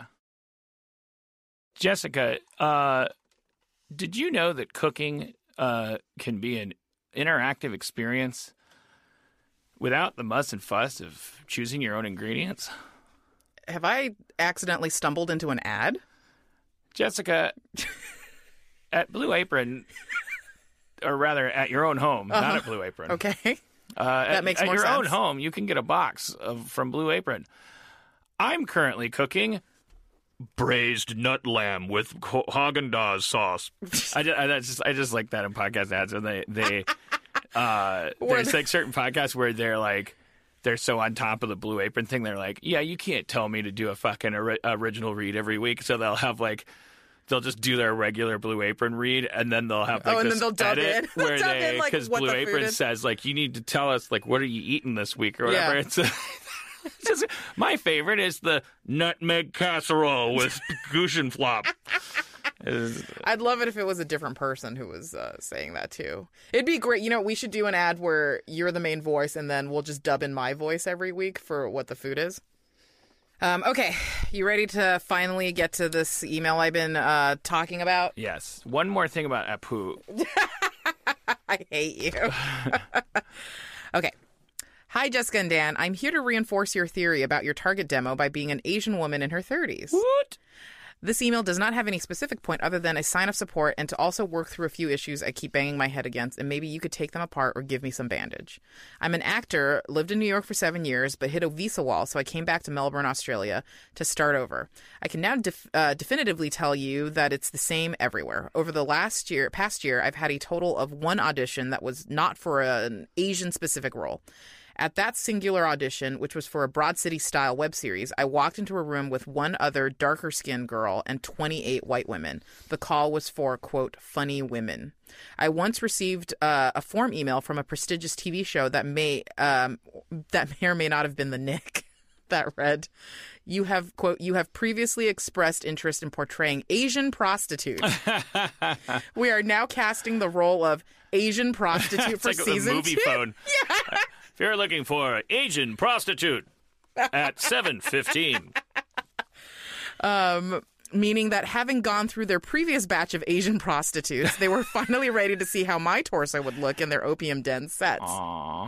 Jessica, uh, did you know that cooking uh, can be an interactive experience without the muss and fuss of choosing your own ingredients? Have I accidentally stumbled into an ad? Jessica, at Blue Apron, or rather at your own home, uh-huh. not at Blue Apron. Okay. Uh, that at, makes at more sense. At your own sense. home, you can get a box of, from Blue Apron. I'm currently cooking braised nut lamb with Haagen-Dazs sauce. I just, I just, I just like that in podcast ads, and they... they Uh, there's like certain podcasts where they're like, they're so on top of the Blue Apron thing. They're like, yeah, you can't tell me to do a fucking ori- original read every week. So they'll have like, they'll just do their regular Blue Apron read, and then they'll have like oh, and this then they'll edit dub where dub they, like, because Blue the Apron is. says like, you need to tell us like, what are you eating this week or whatever. Yeah. It's, it's just, my favorite is the nutmeg casserole with Gushen flop. I'd love it if it was a different person who was uh, saying that too. It'd be great. You know, we should do an ad where you're the main voice, and then we'll just dub in my voice every week for what the food is. Um, okay, you ready to finally get to this email I've been uh, talking about? Yes. One more thing about Apu. I hate you. Okay. Hi, Jessica and Dan. I'm here to reinforce your theory about your target demo by being an Asian woman in her thirties. What? This email does not have any specific point other than a sign of support and to also work through a few issues I keep banging my head against, and maybe you could take them apart or give me some bandage. I'm an actor, lived in New York for seven years, but hit a visa wall, so I came back to Melbourne, Australia to start over. I can now def- uh, definitively tell you that it's the same everywhere. Over the last year, past year, I've had a total of one audition that was not for a, an Asian-specific role. At that singular audition, which was for a Broad City-style web series, I walked into a room with one other darker-skinned girl and twenty-eight white women. The call was for, quote, funny women. I once received uh, a form email from a prestigious T V show that may um, that may or may not have been the Nick that read, "You have, quote, you have previously expressed interest in portraying Asian prostitute. We are now casting the role of Asian prostitute for like season a movie two." phone. Yeah. If you're looking for Asian prostitute at seven fifteen. Um, meaning that having gone through their previous batch of Asian prostitutes, they were finally ready to see how my torso would look in their opium den sets. Aww.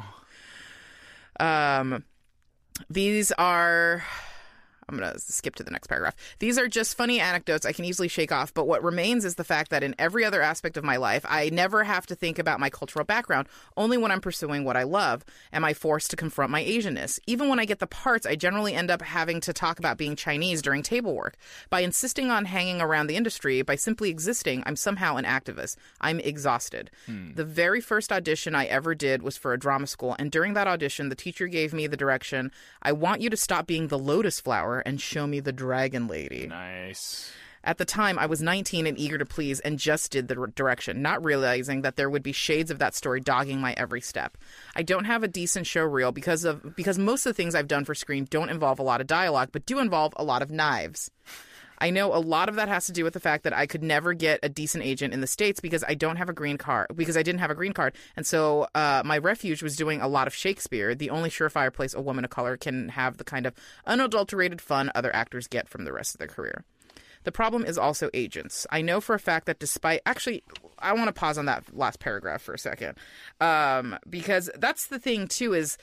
Um, these are... I'm going to skip to the next paragraph. These are just funny anecdotes I can easily shake off, but what remains is the fact that in every other aspect of my life, I never have to think about my cultural background. Only when I'm pursuing what I love am I forced to confront my Asianness. Even when I get the parts, I generally end up having to talk about being Chinese during table work. By insisting on hanging around the industry, by simply existing, I'm somehow an activist. I'm exhausted. Hmm. The very first audition I ever did was for a drama school, and during that audition, the teacher gave me the direction, "I want you to stop being the lotus flower and show me the dragon lady." Nice. At the time, I was nineteen and eager to please and just did the direction, not realizing that there would be shades of that story dogging my every step. I don't have a decent show reel because of because most of the things I've done for screen don't involve a lot of dialogue, but do involve a lot of knives. I know a lot of that has to do with the fact that I could never get a decent agent in the States because I don't have a green card, because I didn't have a green card. And so uh, my refuge was doing a lot of Shakespeare, the only surefire place a woman of color can have the kind of unadulterated fun other actors get from the rest of their career. The problem is also agents. I know for a fact that despite... Actually, I want to pause on that last paragraph for a second. Um, because that's the thing, too, is...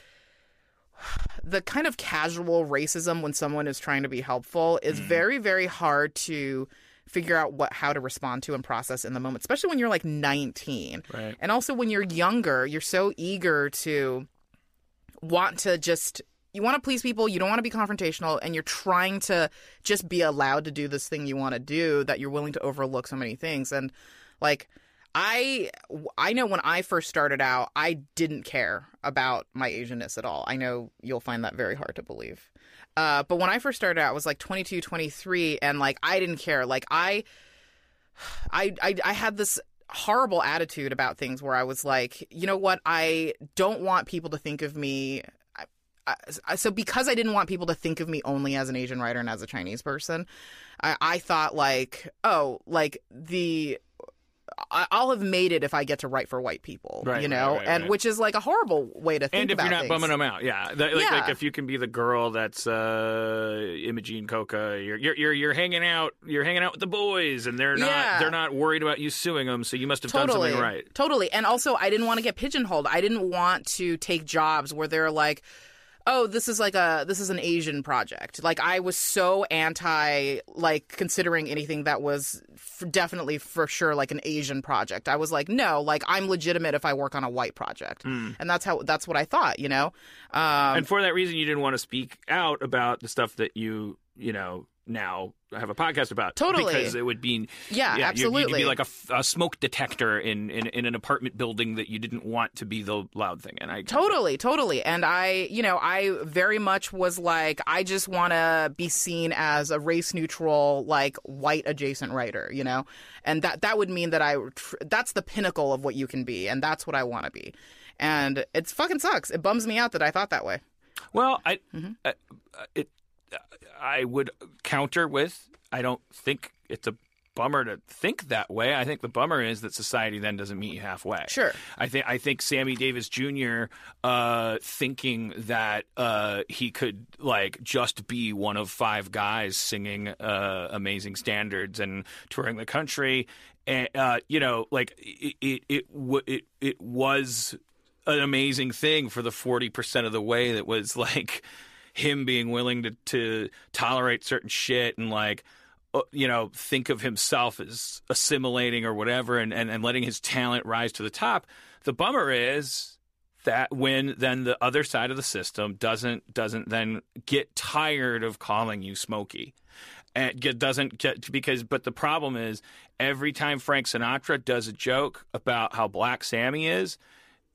the kind of casual racism when someone is trying to be helpful is mm. very, very hard to figure out what how to respond to and process in the moment, especially when you're like nineteen. Right. And also when you're younger, you're so eager to want to just... You want to please people, you don't want to be confrontational, and you're trying to just be allowed to do this thing you want to do that you're willing to overlook so many things. And, like... I I know when I first started out, I didn't care about my Asianness at all. I know you'll find that very hard to believe. Uh, but when I first started out, I was like twenty-two, twenty-three, and like I didn't care. Like I, I, I, I had this horrible attitude about things where I was like, you know what? I don't want people to think of me. I, I, so because I didn't want people to think of me only as an Asian writer and as a Chinese person, I, I thought like, oh, like the... I'll have made it if I get to write for white people, right, you know, right, right, and right. which is like a horrible way to think and if about you're not things. bumming them out, yeah. The, like, yeah. like if you can be the girl that's uh, Imogene Coca, you're, you're you're you're hanging out, you're hanging out with the boys, and they're not yeah. they're not worried about you suing them, so you must have totally. done something right. Totally, and also I didn't want to get pigeonholed. I didn't want to take jobs where they're like, oh, this is like a this is an Asian project. Like I was so anti like considering anything that was f- definitely for sure like an Asian project. I was like, no, like I'm legitimate if I work on a white project, mm. and that's how that's what I thought, you know. Um, and for that reason, you didn't want to speak out about the stuff that you you know now have a podcast about. Totally. Because it would be yeah, yeah absolutely. You'd be like a, a smoke detector in, in in an apartment building that you didn't want to be the loud thing. And I totally, totally. And I, you know, I very much was like, I just want to be seen as a race neutral, like white adjacent writer, you know, and that that would mean that I that's the pinnacle of what you can be, and that's what I want to be. And it fucking sucks. It bums me out that I thought that way. Well, I mm-hmm. uh, it. I would counter with, I don't think it's a bummer to think that way. I think the bummer is that society then doesn't meet you halfway. Sure. I think I think Sammy Davis Junior uh, thinking that uh, he could like just be one of five guys singing uh, Amazing Standards and touring the country, and uh, you know, like it it it, it it was an amazing thing for the forty percent of the way that was like him being willing to, to tolerate certain shit and like, you know, think of himself as assimilating or whatever and, and, and letting his talent rise to the top. The bummer is that when then the other side of the system doesn't doesn't then get tired of calling you Smokey. And get, doesn't get because but the problem is every time Frank Sinatra does a joke about how black Sammy is,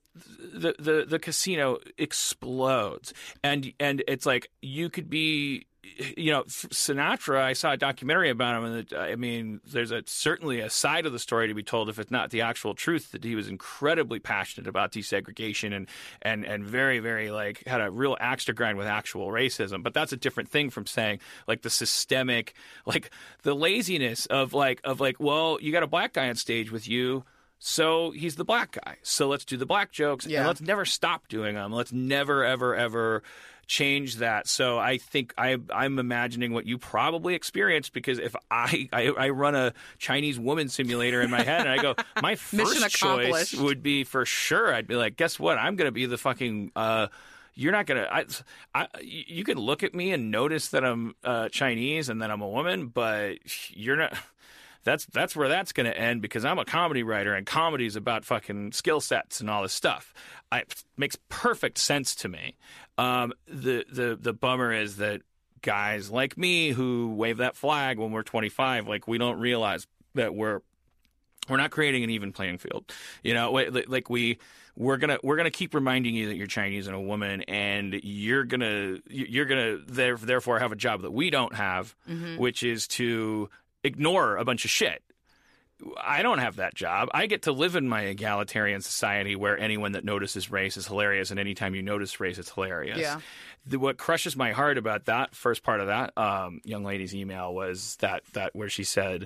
the, the the casino explodes, and and it's like you could be, you know, Sinatra. I saw a documentary about him, and it, I mean, there's a certainly a side of the story to be told, if it's not the actual truth, that he was incredibly passionate about desegregation and and and very very like had a real axe to grind with actual racism. But that's a different thing from saying like the systemic, like the laziness of like of like, well, you got a black guy on stage with you. So he's the black guy. So let's do the black jokes, yeah. and let's never stop doing them. Let's never, ever, ever change that. So I think I, I'm imagining what you probably experienced, because if I, I, I run a Chinese woman simulator in my head, and I go, my first choice would be for sure, I'd be like, guess what? I'm going to be the fucking... Uh, You're not gonna. I, I, you can look at me and notice that I'm uh, Chinese and that I'm a woman, but you're not. That's that's where that's going to end, because I'm a comedy writer, and comedy is about fucking skill sets and all this stuff. I, it makes perfect sense to me. Um, the the the bummer is that guys like me who wave that flag when we're twenty-five, like, we don't realize that we're we're not creating an even playing field. You know, like we. We're gonna we're gonna keep reminding you that you're Chinese and a woman, and you're gonna you're gonna therefore have a job that we don't have, mm-hmm. which is to ignore a bunch of shit. I don't have that job. I get to live in my egalitarian society where anyone that notices race is hilarious, and anytime you notice race, it's hilarious. Yeah. The, what crushes my heart about that first part of that um, young lady's email was that that where she said,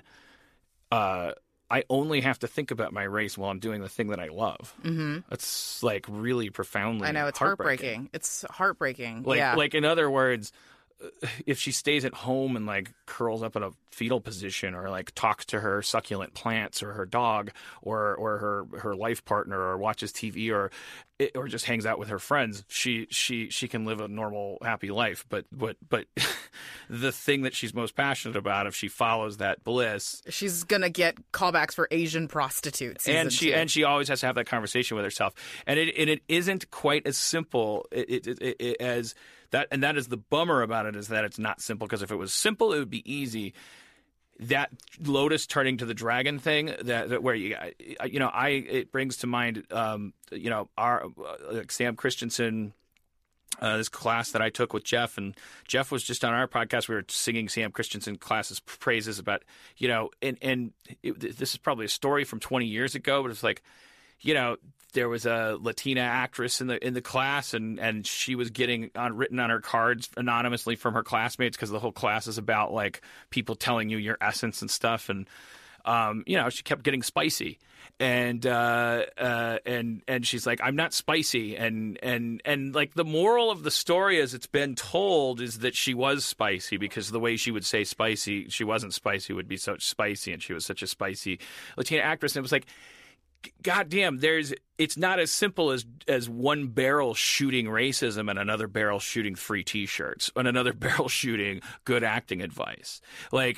uh, I only have to think about my race while I'm doing the thing that I love. Mm-hmm. It's like really profoundly I know, it's heartbreaking. heartbreaking. It's heartbreaking. Like, yeah. like in other words, if she stays at home and like curls up in a fetal position, or like talks to her succulent plants or her dog or or her, her life partner, or watches T V, or or just hangs out with her friends, she she she can live a normal, happy life. But but but the thing that she's most passionate about, if she follows that bliss, she's gonna get callbacks for Asian prostitutes. And she two. and she always has to have that conversation with herself. And it and it isn't quite as simple it, it, it, it, as that. And that is the bummer about it, is that it's not simple. Because if it was simple, it would be easy. That Lotus turning to the dragon thing, that, that where you, you know, I it brings to mind, um, you know, our uh, like Sam Christensen, uh, this class that I took with Jeff, and Jeff was just on our podcast. We were singing Sam Christensen classes praises about, you know, and and it, this is probably a story from twenty years ago, but it's like, you know, there was a Latina actress in the in the class, and, and she was getting on written on her cards anonymously from her classmates, because the whole class is about like people telling you your essence and stuff, and um, you know, she kept getting spicy, and uh, uh, and and she's like, I'm not spicy, and and and like the moral of the story, as it's been told, is that she was spicy, because the way she would say spicy, she wasn't spicy, would be so spicy, and she was such a spicy Latina actress, and it was like, God damn, there's it's not as simple as as one barrel shooting racism and another barrel shooting free T-shirts and another barrel shooting good acting advice. Like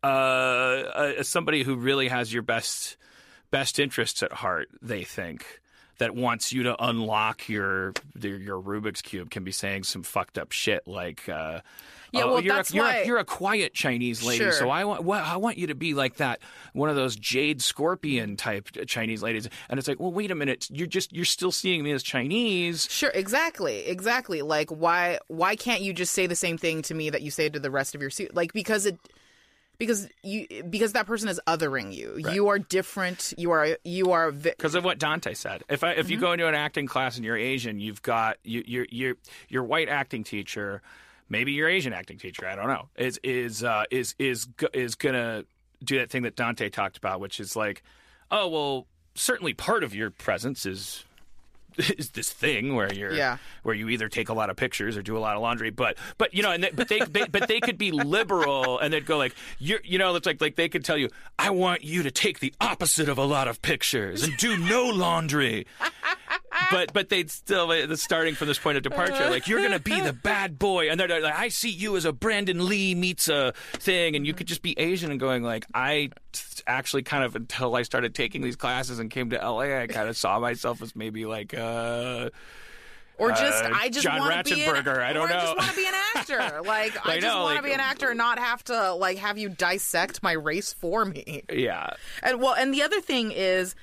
uh, as somebody who really has your best best interests at heart, they think, that wants you to unlock your your, your Rubik's Cube, can be saying some fucked up shit like, uh, yeah, well, oh, you're, that's a, you're, why... a, you're a quiet Chinese lady, sure. so I want well, I want you to be like that, one of those Jade Scorpion type Chinese ladies. And it's like, well, wait a minute, you're just you're still seeing me as Chinese. Sure, exactly, exactly. Like, why why can't you just say the same thing to me that you say to the rest of your suit? Like, because it. Because you, because that person is othering you. Right. You are different. You are, you are. Because vi- of what Dante said. If I, if mm-hmm. you go into an acting class and you're Asian, you've got you, your your your white acting teacher, maybe your Asian acting teacher, I don't know, is is uh, is is is gonna do that thing that Dante talked about, which is like, oh well, certainly part of your presence is. is this thing where you're yeah. where you either take a lot of pictures or do a lot of laundry, but but you know, and they, but they, they but they could be liberal, and they'd go like, you're you know, it's like like they could tell you, I want you to take the opposite of a lot of pictures and do no laundry. But but they'd still, starting from this point of departure, like, you're going to be the bad boy. And they're like, I see you as a Brandon Lee meets a thing. And you could just be Asian and going like, I actually kind of, until I started taking these classes and came to L A, I kind of saw myself as maybe like, uh... Or just, uh, I just John want to be an, I don't or know. I just want to be an actor. Like, I, I just want to like, be an actor and not have to, like, have you dissect my race for me. Yeah. And well, and the other thing is,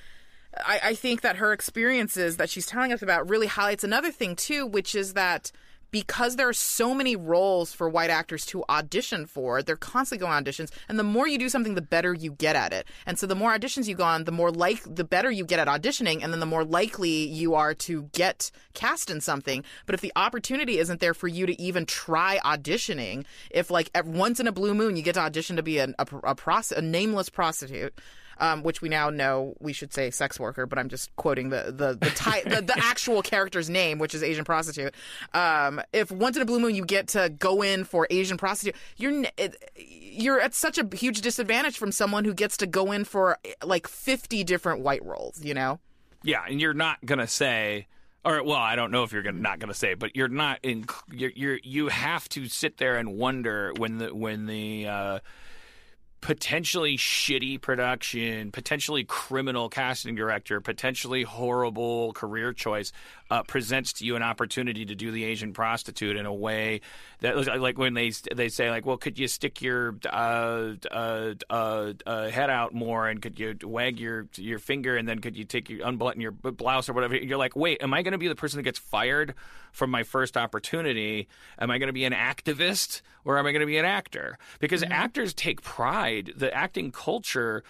I, I think that her experiences that she's telling us about really highlights another thing, too, which is that because there are so many roles for white actors to audition for, they're constantly going on auditions, and the more you do something, the better you get at it. And so the more auditions you go on, the more like the better you get at auditioning, and then the more likely you are to get cast in something. But if the opportunity isn't there for you to even try auditioning, if like once in a blue moon you get to audition to be a, a, a, prost- a nameless prostitute, Um, which we now know we should say sex worker, but I'm just quoting the the the, ty- the, the actual character's name, which is Asian prostitute. Um, if once in a blue moon you get to go in for Asian prostitute, you're you're at such a huge disadvantage from someone who gets to go in for like fifty different white roles, you know? Yeah, and you're not gonna say. Or well, I don't know if you're gonna, not going to say, but you're not in. You're, you're you have to sit there and wonder when the when the uh, potentially shitty production, potentially criminal casting director, potentially horrible career choice uh, presents to you an opportunity to do the Asian prostitute in a way that, like when they they say like, well, could you stick your uh, uh, uh, uh, head out more, and could you wag your your finger, and then could you take your unbutton your blouse or whatever? You're like, wait, am I going to be the person that gets fired from my first opportunity? Am I going to be an activist, or am I going to be an actor? Because mm-hmm. actors take pride. The acting culture,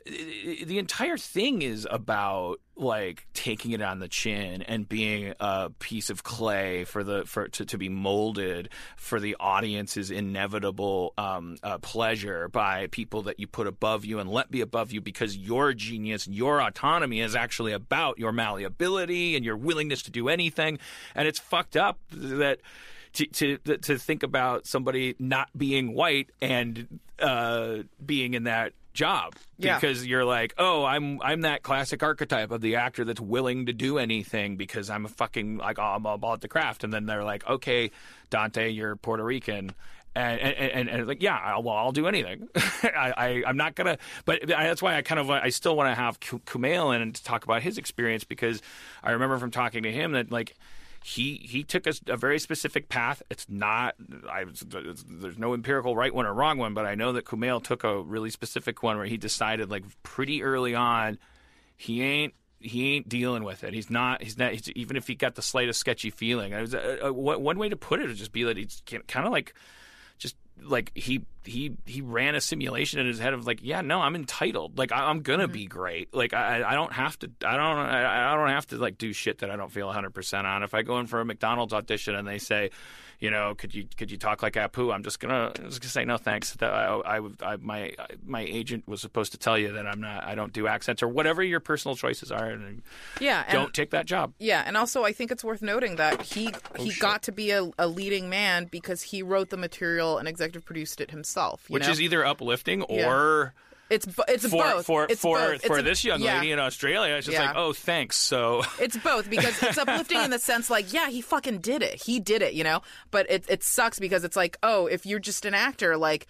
the entire thing is about like taking it on the chin and being a piece of clay for the for to, to be molded for the audience's inevitable um, uh, pleasure by people that you put above you and let be above you, because your genius, your autonomy is actually about your malleability and your willingness to do anything. And it's fucked up that to to to think about somebody not being white and uh, being in that job, because yeah. you're like, oh, I'm I'm that classic archetype of the actor that's willing to do anything because I'm a fucking like, oh, I'm all about the craft. And then they're like, okay, Dante, you're Puerto Rican. And, and, and, and like, yeah, I'll, well, I'll do anything. I, I, I'm not going to, but that's why I kind of, I still want to have Kumail in to talk about his experience, because I remember from talking to him that like, He he took a, a very specific path. It's not I, it's, there's no empirical right one or wrong one, but I know that Kumail took a really specific one where he decided like pretty early on he ain't he ain't dealing with it. He's not he's not he's, even if he got the slightest sketchy feeling. It was a, a, one way to put it would just be that he's kind of like just like he he he ran a simulation in his head of like, yeah, no, I'm entitled. Like I, I'm gonna mm-hmm. be great. Like I I don't have to I don't I, I don't have to like do shit that I don't feel one hundred percent on. If I go in for a McDonald's audition and they say, you know, could you could you talk like Apu? I'm just gonna I'm just gonna say no thanks. That I, I, I my my agent was supposed to tell you that I'm not I don't do accents or whatever your personal choices are. And yeah, and, don't take that job. Yeah, and also I think it's worth noting that he oh, he shit. got to be a, a leading man because he wrote the material and executive produced it himself. You Which know? is either uplifting yeah. or. It's it's for, both. For it's for both. for it's this young a, yeah. lady in Australia, it's just yeah. like, oh, thanks. So it's both, because it's uplifting in the sense like, yeah, he fucking did it. He did it, you know. But it it sucks because it's like, oh, if you're just an actor, like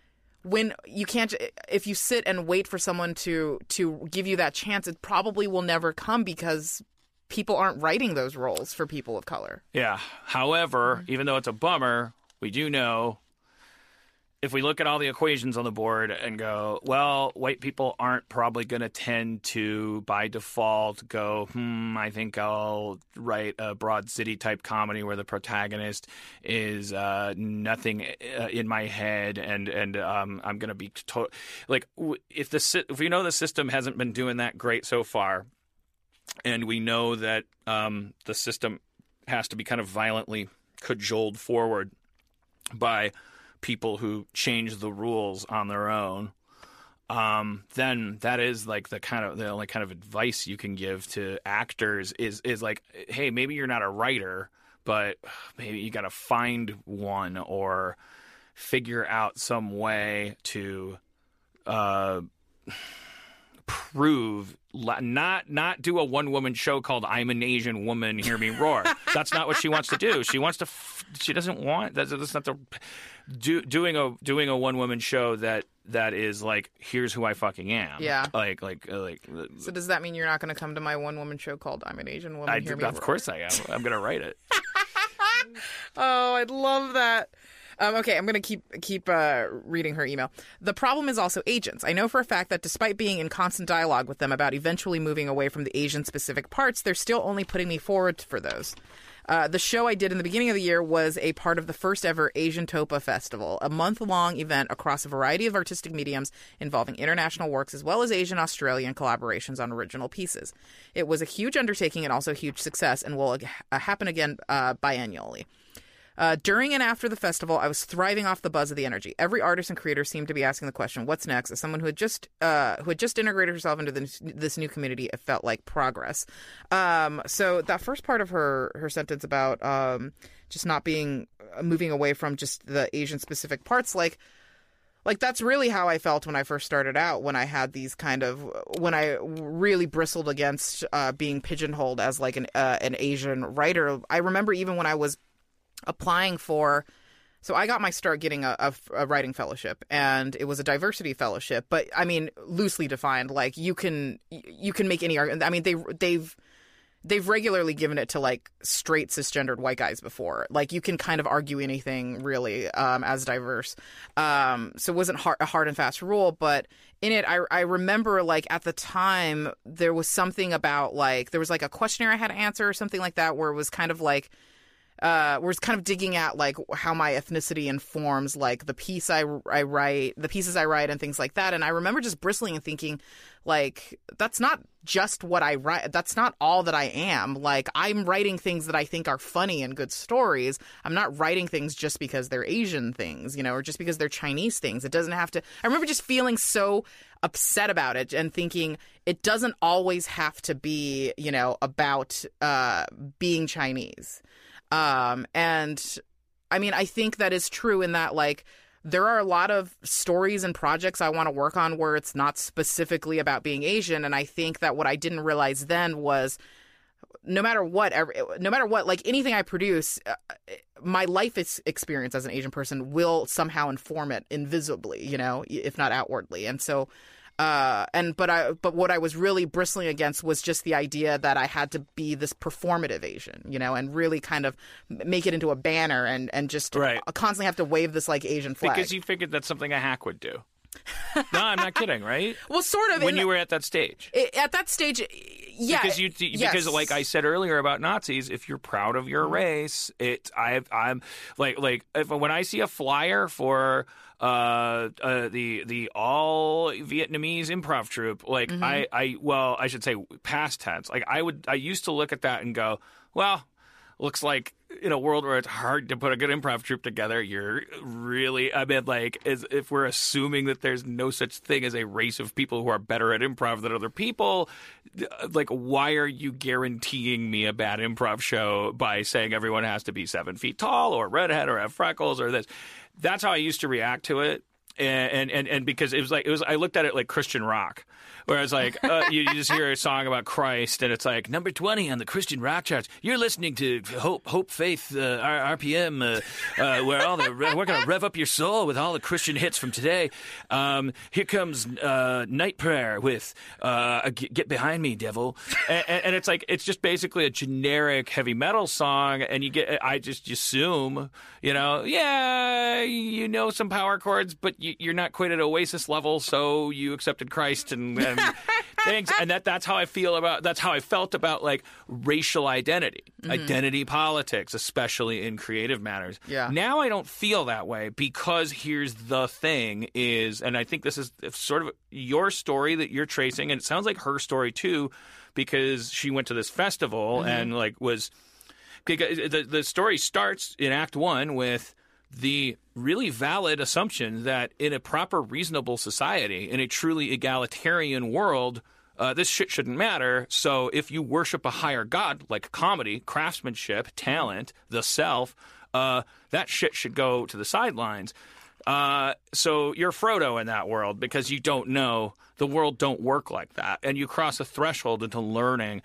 when you can't, if you sit and wait for someone to to give you that chance, it probably will never come because people aren't writing those roles for people of color. Yeah. However, mm-hmm. even though it's a bummer, we do know. If we look at all the equations on the board and go, well, white people aren't probably going to tend to, by default, go, hmm, I think I'll write a Broad City type comedy where the protagonist is uh, nothing uh, in my head, and and um, I'm going to be to- like, if the if we know the system hasn't been doing that great so far, and we know that um, the system has to be kind of violently cajoled forward by people who change the rules on their own, um, then that is like the kind of the only kind of advice you can give to actors is is like, hey, maybe you're not a writer, but maybe you got to find one or figure out some way to uh, prove. Not not do a one-woman show called I'm an Asian Woman, Hear Me Roar. That's not what she wants to do. She wants to. She doesn't want. That's, that's not the. Do, doing a doing a one-woman show that that is like, here's who I fucking am. Yeah. Like like like. So does that mean you're not going to come to my one-woman show called I'm an Asian Woman, I Hear do, Me Of Roar? course I am. I'm going to write it. Oh, I'd love that. Um, okay, I'm going to keep keep uh, reading her email. The problem is also agents. I know for a fact that despite being in constant dialogue with them about eventually moving away from the Asian-specific parts, they're still only putting me forward for those. Uh, the show I did in the beginning of the year was a part of the first ever Asian Topa Festival, a month-long event across a variety of artistic mediums involving international works as well as Asian-Australian collaborations on original pieces. It was a huge undertaking and also a huge success and will uh, happen again uh, biannually. Uh, during and after the festival, I was thriving off the buzz of the energy. Every artist and creator seemed to be asking the question, what's next? As someone who had just uh, who had just integrated herself into this, this new community, it felt like progress. Um, so that first part of her, her sentence about um, just not being, uh, moving away from just the Asian-specific parts, like, Like, that's really how I felt when I first started out, when I had these kind of, when I really bristled against uh, being pigeonholed as, like, an uh, an Asian writer. I remember even when I was applying for, so I got my start getting a, a, a writing fellowship, and it was a diversity fellowship, but, I mean, loosely defined, like, you can, you can make any argument. I mean, they, they've, They've regularly given it to, like, straight cisgendered white guys before. Like, you can kind of argue anything, really, um, as diverse. Um, so it wasn't hard, a hard and fast rule, but in it, I, I remember, like, at the time, there was something about, like, there was, like, a questionnaire I had to answer or something like that, where it was kind of, like, uh, where it's kind of digging at, like, how my ethnicity informs, like, the piece I, I write, the pieces I write and things like that. And I remember just bristling and thinking, like, that's not just what I write. That's not all that I am. Like, I'm writing things that I think are funny and good stories. I'm not writing things just because they're Asian things, you know, or just because they're Chinese things. It doesn't have to. I remember just feeling so upset about it and thinking it doesn't always have to be, you know, about uh, being Chinese. Um, and I mean, I think that is true in that, like, there are a lot of stories and projects I want to work on where it's not specifically about being Asian. And I think that what I didn't realize then was no matter what, no matter what, like anything I produce, uh, my life experience as an Asian person will somehow inform it invisibly, you know, if not outwardly. And so Uh, and but I but what I was really bristling against was just the idea that I had to be this performative Asian, you know, and really kind of make it into a banner and and just right. constantly have to wave this like Asian flag. Because you figured that's something a hack would do. No, I'm not kidding, right? Well, sort of. When you were at that stage. It, at that stage, yeah. Because you, because yes. like I said earlier about Nazis, if you're proud of your race, it I I'm like like if, when I see a flyer for uh, uh the the all Vietnamese improv troupe, like mm-hmm. I I well I should say past tense, like I would I used to look at that and go, well, looks like in a world where it's hard to put a good improv troupe together, you're really, I mean, like, as if we're assuming that there's no such thing as a race of people who are better at improv than other people, like, why are you guaranteeing me a bad improv show by saying everyone has to be seven feet tall or redhead or have freckles or this? That's how I used to react to it. And, and and because it was like, it was, I looked at it like Christian rock, where it's like, uh, you, you just hear a song about Christ, and it's like, number twenty on the Christian rock charts. You're listening to Hope, Hope Faith, uh, R P M, uh, uh, where all the, we're going to rev up your soul with all the Christian hits from today. Um, here comes uh, Night Prayer with uh, Get Behind Me, Devil. And, and it's like, it's just basically a generic heavy metal song, and you get, I just assume, you know, yeah, you know some power chords, but you're not quite at Oasis level, so you accepted Christ and, and things, and that that's how I feel about that's how I felt about like racial identity, mm-hmm. identity politics, especially in creative matters. Yeah. Now I don't feel that way because here's the thing is, and I think this is sort of your story that you're tracing, and it sounds like her story too, because she went to this festival mm-hmm. and like was because the the story starts in Act One with the really valid assumption that in a proper, reasonable society, in a truly egalitarian world, uh, this shit shouldn't matter. So if you worship a higher god, like comedy, craftsmanship, talent, the self, uh, that shit should go to the sidelines. Uh, so you're Frodo in that world because you don't know the world don't work like that. And you cross a threshold into learning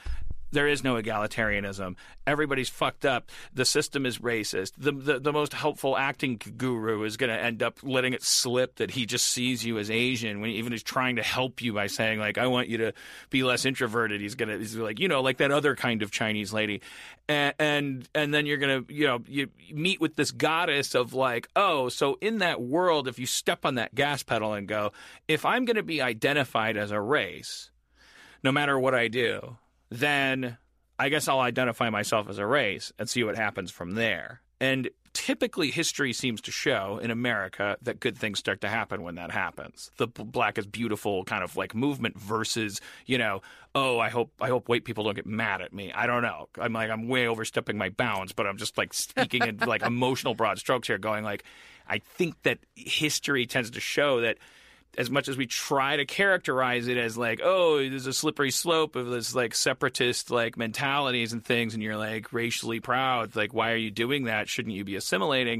there is no egalitarianism. Everybody's fucked up. The system is racist. The the, the most helpful acting guru is going to end up letting it slip that he just sees you as Asian when he even is trying to help you by saying, like, I want you to be less introverted. He's going to, he's like, you know, like that other kind of Chinese lady. And, and, and then you're going to, you know, you meet with this goddess of like, oh, so in that world, if you step on that gas pedal and go, if I'm going to be identified as a race, no matter what I do, then I guess I'll identify myself as a race and see what happens from there. And typically history seems to show in America that good things start to happen when that happens. The Black is Beautiful kind of like movement versus, you know, oh, I hope I hope white people don't get mad at me. I don't know. I'm like, I'm way overstepping my bounds, but I'm just like speaking in like emotional broad strokes here, going like, I think that history tends to show that as much as we try to characterize it as like, oh, there's a slippery slope of this like separatist like mentalities and things, and you're like racially proud, like, why are you doing that? Shouldn't you be assimilating?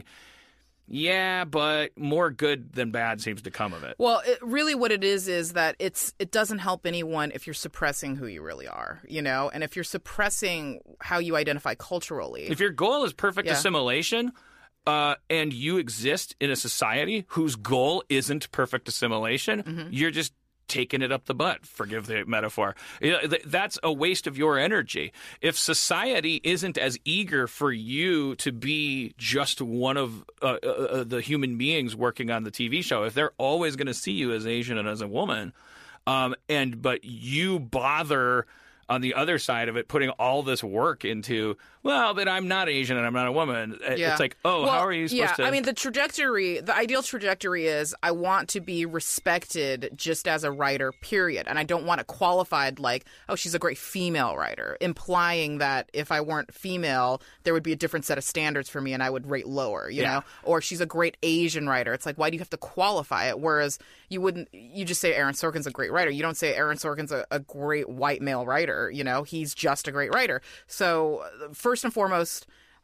Yeah, but more good than bad seems to come of it. Well, it, really what it is is that it's it doesn't help anyone if you're suppressing who you really are, you know? And if you're suppressing how you identify culturally. If your goal is perfect yeah. assimilation, Uh, and you exist in a society whose goal isn't perfect assimilation, mm-hmm. you're just taking it up the butt, forgive the metaphor. That's a waste of your energy. If society isn't as eager for you to be just one of uh, uh, the human beings working on the T V show, if they're always going to see you as Asian and as a woman, um, and but you bother on the other side of it, putting all this work into, well, but I'm not Asian and I'm not a woman. Yeah. It's like, oh, well, how are you supposed yeah. to? I mean, the trajectory, the ideal trajectory is I want to be respected just as a writer, period. And I don't want it qualified like, oh, she's a great female writer, implying that if I weren't female, there would be a different set of standards for me and I would rate lower, you yeah. know? Or she's a great Asian writer. It's like, why do you have to qualify it? Whereas you wouldn't, you just say Aaron Sorkin's a great writer. You don't say Aaron Sorkin's a, a great white male writer. You know, he's just a great writer. So first and foremost,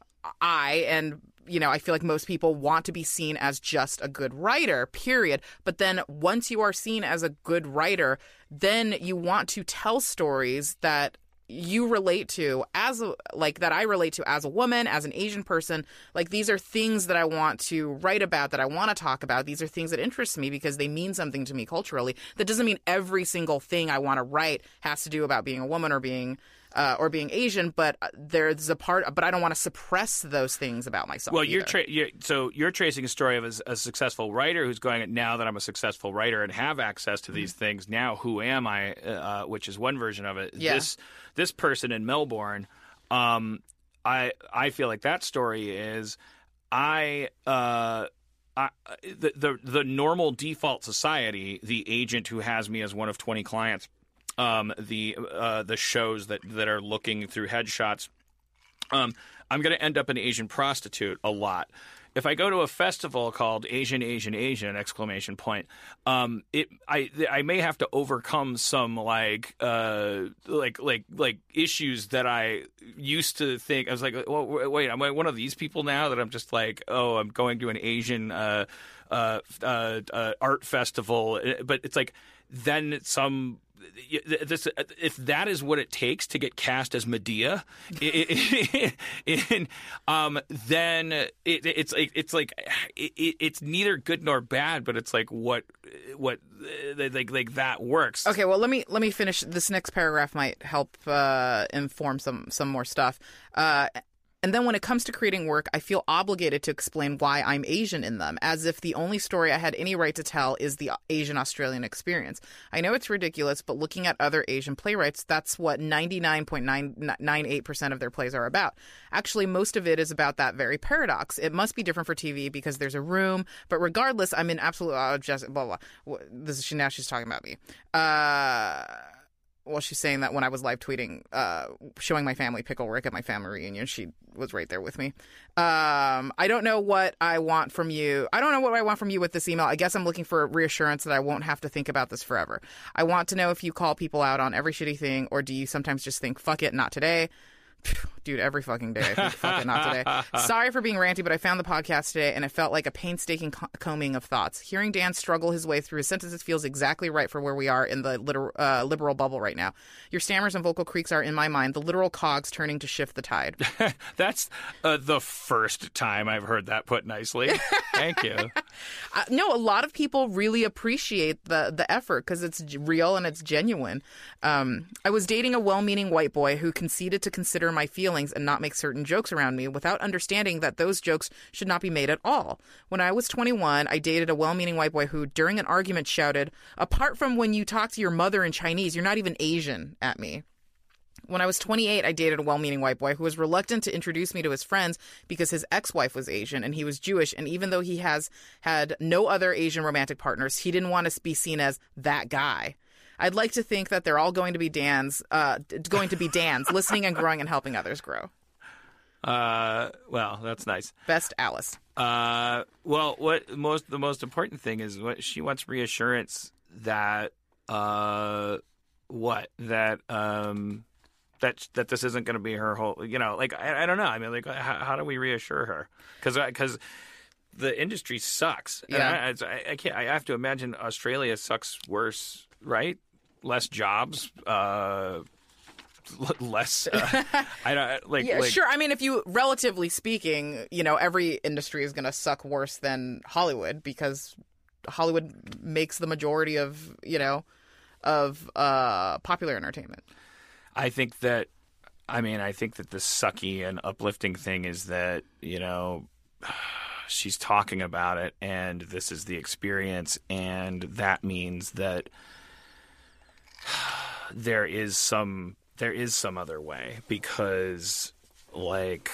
I and you know, I feel like most people want to be seen as just a good writer, period. But then once you are seen as a good writer, then you want to tell stories that you relate to as a, like that I relate to as a woman, as an Asian person. Like, these are things that I want to write about, that I want to talk about. These are things that interest me because they mean something to me culturally. That doesn't mean every single thing I want to write has to do about being a woman or being uh, or being Asian, but there's a part, but I don't want to suppress those things about myself. Well, either. you're, tra- you're so you're tracing a story of a, a successful writer who's going, now that I'm a successful writer and have access to these mm-hmm. things, now who am I? Uh, which is one version of it. Yeah. This this person in Melbourne, um, I I feel like that story is I. Uh, I, the, the the normal default society, the agent who has me as one of twenty clients, um, the uh, the shows that, that are looking through headshots, um, I'm going to end up an Asian prostitute a lot. If I go to a festival called Asian, Asian, Asian, exclamation point, um, it I I may have to overcome some like uh like like like issues that I used to think. I was like, well, wait, am I one of these people now that I'm just like, oh, I'm going to an Asian uh uh, uh, uh art festival, but it's like then some. This, if that is what it takes to get cast as Medea, in, in, um, then it, it's it's like it, it's neither good nor bad, but it's like what what like like that works. Okay, well let me let me finish. This next paragraph might help uh, inform some some more stuff. Uh, And then when it comes to creating work, I feel obligated to explain why I'm Asian in them, as if the only story I had any right to tell is the Asian-Australian experience. I know it's ridiculous, but looking at other Asian playwrights, that's what ninety-nine point nine nine eight percent of their plays are about. Actually, most of it is about that very paradox. It must be different for T V because there's a room, but regardless, I'm in absolute uh, just blah, blah. This is, now she's talking about me. Uh... Well, she's saying that when I was live tweeting, uh, showing my family Pickle Rick at my family reunion, she was right there with me. Um, I don't know what I want from you. I don't know what I want from you with this email. I guess I'm looking for reassurance that I won't have to think about this forever. I want to know if you call people out on every shitty thing, or do you sometimes just think, fuck it, not today? Dude, every fucking day. I think, fuck it, not today. Sorry for being ranty, but I found the podcast today, and it felt like a painstaking co- combing of thoughts. Hearing Dan struggle his way through his sentences feels exactly right for where we are in the liter- uh, liberal bubble right now. Your stammers and vocal creaks are, in my mind, the literal cogs turning to shift the tide. That's uh, the first time I've heard that put nicely. Thank you. Uh, no, a lot of people really appreciate the, the effort because it's g- real and it's genuine. Um, I was dating a well-meaning white boy who conceded to consider my feelings and not make certain jokes around me without understanding that those jokes should not be made at all. When I was twenty-one, I dated a well-meaning white boy who, during an argument, shouted, "Apart from when you talk to your mother in Chinese, you're not even Asian," at me. When I was twenty-eight, I dated a well-meaning white boy who was reluctant to introduce me to his friends because his ex-wife was Asian and he was Jewish. And even though he has had no other Asian romantic partners, he didn't want to be seen as that guy. I'd like to think that they're all going to be Dan's, uh, going to be Dan's, listening and growing and helping others grow. Uh, well, that's nice. Best, Alice. Uh, well, what most the most important thing is what she wants reassurance that uh, what that um. That that this isn't going to be her whole, you know, like, I, I don't know. I mean, like, how, how do we reassure her? Because because the industry sucks. Yeah. And I, I, I can't. I have to imagine Australia sucks worse, right? Less jobs, uh, less. Uh, I don't like. Yeah, like, sure. I mean, if you, relatively speaking, you know, every industry is going to suck worse than Hollywood because Hollywood makes the majority of, you know, of uh, popular entertainment. I think that, I mean, I think that the sucky and uplifting thing is that, you know, she's talking about it and this is the experience, and that means that there is some, there is some other way because, like,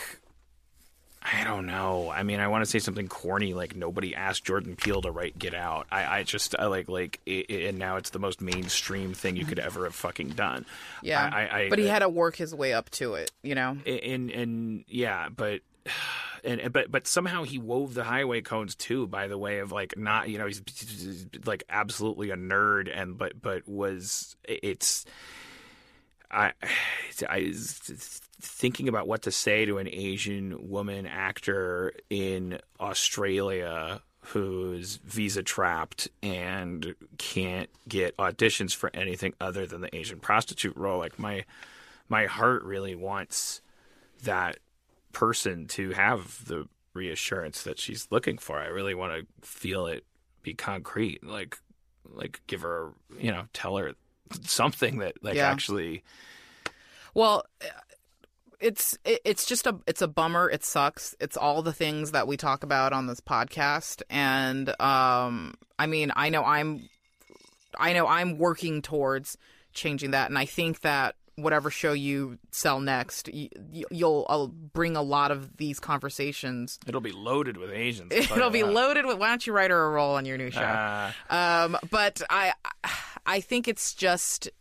I don't know. I mean, I want to say something corny, like nobody asked Jordan Peele to write Get Out. I, I just I like like, it, it, and now it's the most mainstream thing you could ever have fucking done. Yeah, I, I, but he had to work his way up to it, you know. And and yeah, but and but but somehow he wove the highway cones too. By the way, of like not, you know, he's, he's like absolutely a nerd, and but but was it's I I. thinking about what to say to an Asian woman actor in Australia who's visa trapped and can't get auditions for anything other than the Asian prostitute role. Like my my heart really wants that person to have the reassurance that she's looking for. I really want to feel it be concrete. Like like give her, you know, tell her something that like yeah. actually. Well, It's it, it's just a it's a bummer. It sucks. It's all the things that we talk about on this podcast, and um, I mean, I know I'm, I know I'm working towards changing that, and I think that whatever show you sell next, you, you'll I'll bring a lot of these conversations. It'll be loaded with Asians. It'll be loaded with. Why don't you write her a role on your new show? Uh, um, but I I think it's just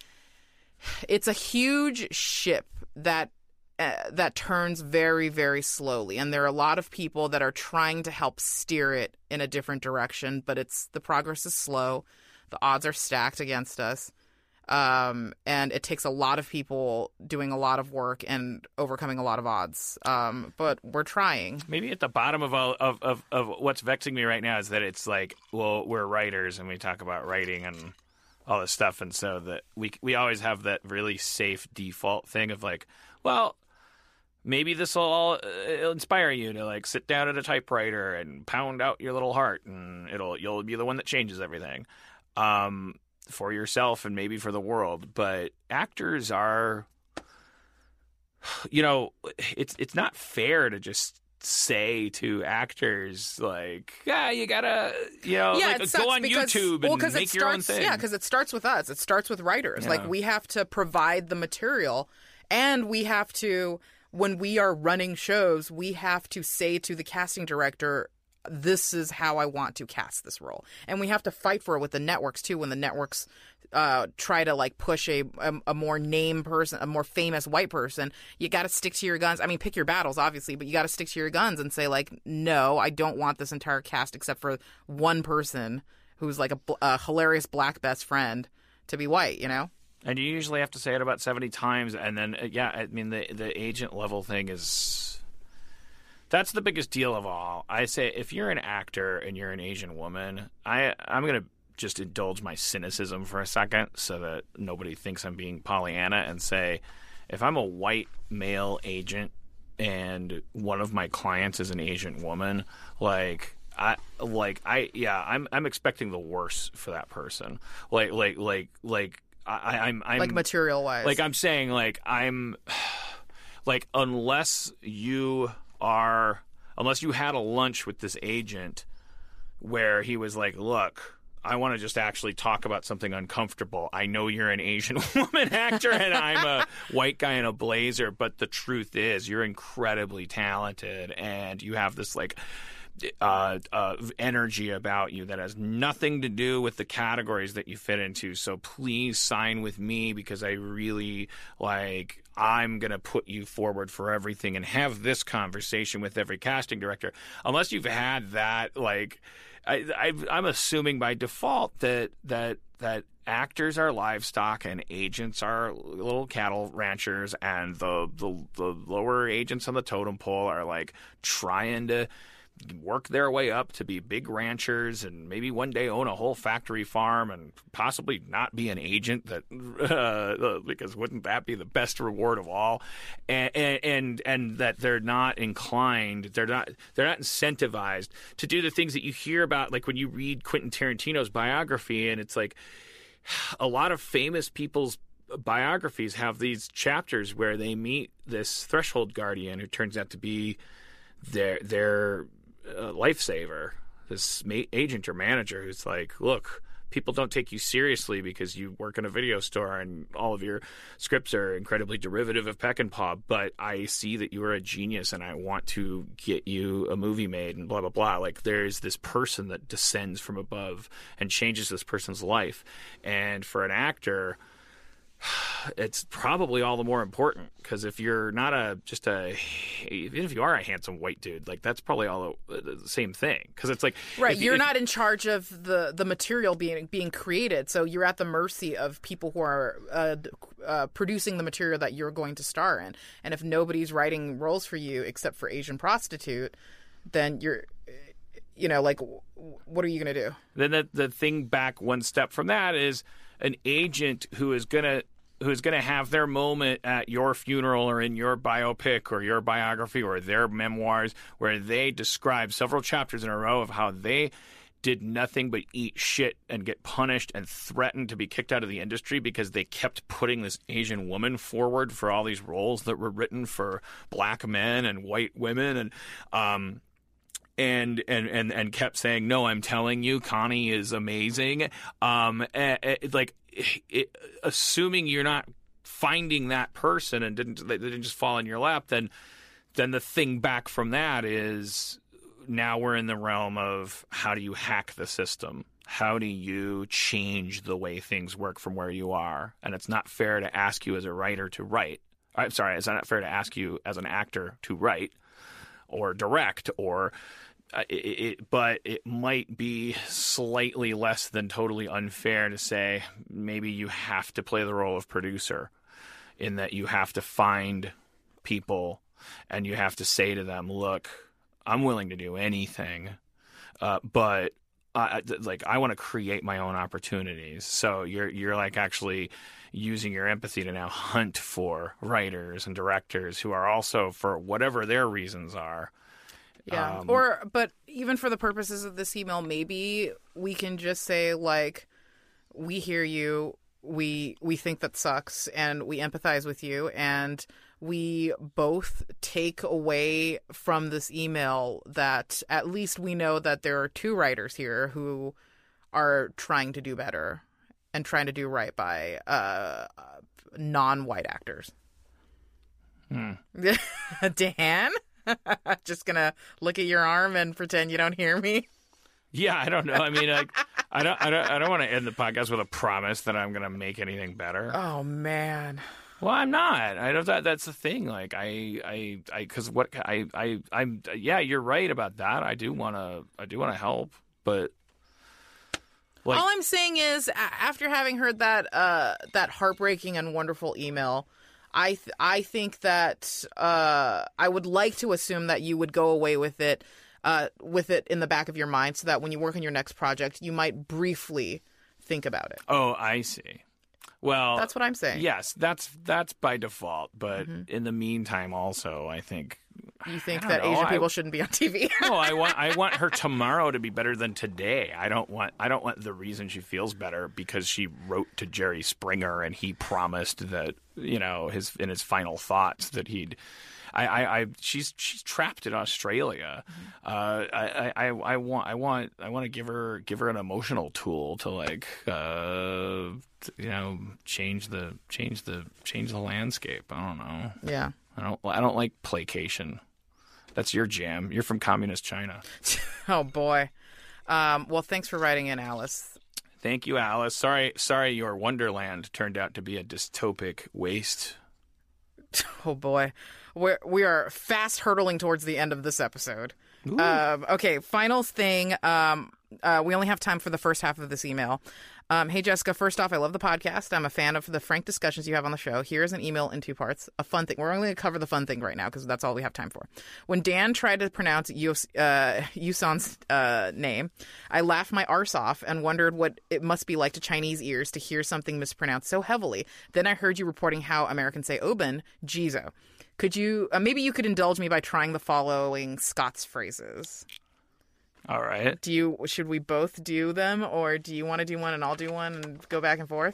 it's a huge ship that. Uh, that turns very, very slowly. And there are a lot of people that are trying to help steer it in a different direction, but it's the progress is slow. The odds are stacked against us. Um, and it takes a lot of people doing a lot of work and overcoming a lot of odds. Um, but we're trying. Maybe at the bottom of, all, of, of, of what's vexing me right now is that it's like, well, we're writers and we talk about writing and all this stuff. And so that we we always have that really safe default thing of like, well, maybe this will all uh, inspire you to like sit down at a typewriter and pound out your little heart, and it'll you'll be the one that changes everything um, for yourself and maybe for the world. But actors are, you know, it's it's not fair to just say to actors like, yeah, you gotta, you know, yeah, like, go on because, YouTube well, and make it starts, your own thing. Yeah, because it starts with us. It starts with writers. Yeah. Like we have to provide the material, and we have to. When we are running shows, we have to say to the casting director, this is how I want to cast this role. And we have to fight for it with the networks, too, when the networks uh, try to, like, push a, a, a more name person, a more famous white person. You got to stick to your guns. I mean, pick your battles, obviously, but you got to stick to your guns and say, like, no, I don't want this entire cast except for one person who's, like, a, a hilarious black best friend to be white, you know? And you usually have to say it about seventy times, and then uh, yeah, I mean the the agent level thing is that's the biggest deal of all. I say if you're an actor and you're an Asian woman, I I'm gonna just indulge my cynicism for a second so that nobody thinks I'm being Pollyanna and say, if I'm a white male agent and one of my clients is an Asian woman, like I like I yeah, I'm I'm expecting the worst for that person. Like like like like I, I'm I'm like material wise. Like I'm saying like I'm like unless you are unless you had a lunch with this agent where he was like, look, I want to just actually talk about something uncomfortable. I know you're an Asian woman actor and I'm a white guy in a blazer, but the truth is you're incredibly talented and you have this like uh, uh, energy about you that has nothing to do with the categories that you fit into. So please sign with me because I really like I'm going to put you forward for everything and have this conversation with every casting director. Unless you've had that like I, I, I'm assuming by default that that that actors are livestock and agents are little cattle ranchers, and the, the the lower agents on the totem pole are like trying to work their way up to be big ranchers and maybe one day own a whole factory farm and possibly not be an agent that uh, because wouldn't that be the best reward of all, and, and and and that they're not inclined they're not they're not incentivized to do the things that you hear about, like when you read Quentin Tarantino's biography, and it's like a lot of famous people's biographies have these chapters where they meet this threshold guardian who turns out to be their their Uh, lifesaver, this ma- agent or manager who's like, look, people don't take you seriously because you work in a video store and all of your scripts are incredibly derivative of Peck and Paw, but I see that you are a genius and I want to get you a movie made and blah, blah, blah. Like there's this person that descends from above and changes this person's life. And for an actor, it's probably all the more important because if you're not a just a even if you are a handsome white dude, like that's probably all the, the same thing because it's like right if, you're if, not in charge of the the material being being created, so you're at the mercy of people who are uh, uh, producing the material that you're going to star in. And if nobody's writing roles for you except for Asian prostitute, then you're you know like what are you going to do? Then the the thing back one step from that is an agent who is gonna who's going to have their moment at your funeral or in your biopic or your biography or their memoirs where they describe several chapters in a row of how they did nothing but eat shit and get punished and threatened to be kicked out of the industry because they kept putting this Asian woman forward for all these roles that were written for black men and white women and um And, and and and kept saying, no, I'm telling you, Connie is amazing. Um, and, and, like, it, assuming you're not finding that person and didn't they didn't just fall in your lap, then then the thing back from that is now we're in the realm of how do you hack the system? How do you change the way things work from where you are? And it's not fair to ask you as a writer to write. I'm sorry, it's not fair to ask you as an actor to write or direct or uh, it, it, but it might be slightly less than totally unfair to say maybe you have to play the role of producer in that you have to find people and you have to say to them, look, I'm willing to do anything, uh, but I, like I want to create my own opportunities. So you're you're like actually using your empathy to now hunt for writers and directors who are also, for whatever their reasons are. Yeah. Um, or, but even for the purposes of this email, maybe we can just say, like, we hear you, we we think that sucks, and we empathize with you, and we both take away from this email that at least we know that there are two writers here who are trying to do better and trying to do right by uh, non-white actors. Hmm. Dan? Just gonna look at your arm and pretend you don't hear me? Yeah, I don't know. I mean, I, I don't, I don't, I don't want to end the podcast with a promise that I'm gonna make anything better. Oh man. Well, I'm not. I don't. That, that's the thing. Like, I, I, I, because what I, I, I'm. Yeah, you're right about that. I do want to. I do want to help, but Like, all I'm saying is, a- after having heard that uh, that heartbreaking and wonderful email, I th- I think that uh, I would like to assume that you would go away with it, uh, with it in the back of your mind, so that when you work on your next project, you might briefly think about it. Oh, I see. Well, that's what I'm saying. Yes, that's that's by default. But Mm-hmm. in the meantime, also, I think You think I that don't know, Asian people I- shouldn't be on T V? no, I want I want her tomorrow to be better than today. I don't want I don't want the reason she feels better because she wrote to Jerry Springer and he promised that, you know, his in his final thoughts that he'd. I, I, I she's she's trapped in Australia. Mm-hmm. Uh, I, I, I want I want I want to give her give her an emotional tool to like uh, you know change the change the change the landscape. I don't know. Yeah. I don't I don't like placation. That's your jam. You're from communist China. Oh boy. Um, well, thanks for writing in, Alice. Thank you, Alice. Sorry, sorry, your Wonderland turned out to be a dystopic waste. Oh boy, we're we are fast hurtling towards the end of this episode. Um, okay, final thing. Um, uh, we only have time for the first half of this email. Um, hey Jessica, first off, I love the podcast. I'm a fan of the frank discussions you have on the show. Here's an email in two parts. A fun thing. We're only going to cover the fun thing right now because that's all we have time for. When Dan tried to pronounce Yus- uh, Yusan's uh, name, I laughed my arse off and wondered what it must be like to Chinese ears to hear something mispronounced so heavily. Then I heard you reporting how Americans say Oben, Jizo. Could you, uh, maybe you could indulge me by trying the following Scots phrases. All right. Do you, should we both do them, or do you want to do one and I'll do one and go back and forth?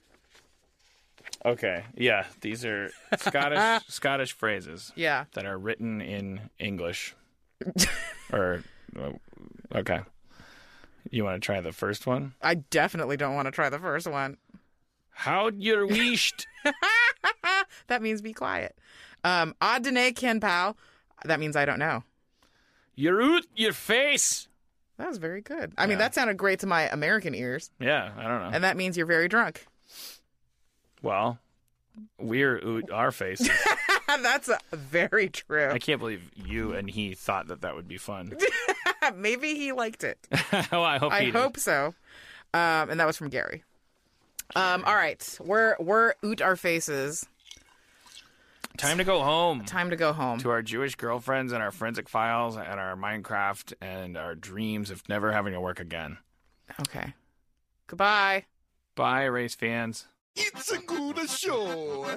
Okay. Yeah, these are Scottish Scottish phrases. Yeah. That are written in English. or okay. You want to try the first one? I definitely don't want to try the first one. How'd you wished? That means be quiet. Um, Adene Ken Pao. That means I don't know. You're out your face. That was very good. I mean, Yeah. that sounded great to my American ears. Yeah, I don't know. And that means you're very drunk. Well, we're out our faces. That's uh, very true. I can't believe you and he thought that that would be fun. Maybe he liked it. Oh, I hope I he hope did. so. Um, and that was from Gary. Um, all right. We're, we're oot our faces. Time to go home. Time to go home. To our Jewish girlfriends and our forensic files and our Minecraft and our dreams of never having to work again. Okay. Goodbye. Bye, race fans. It's a good show.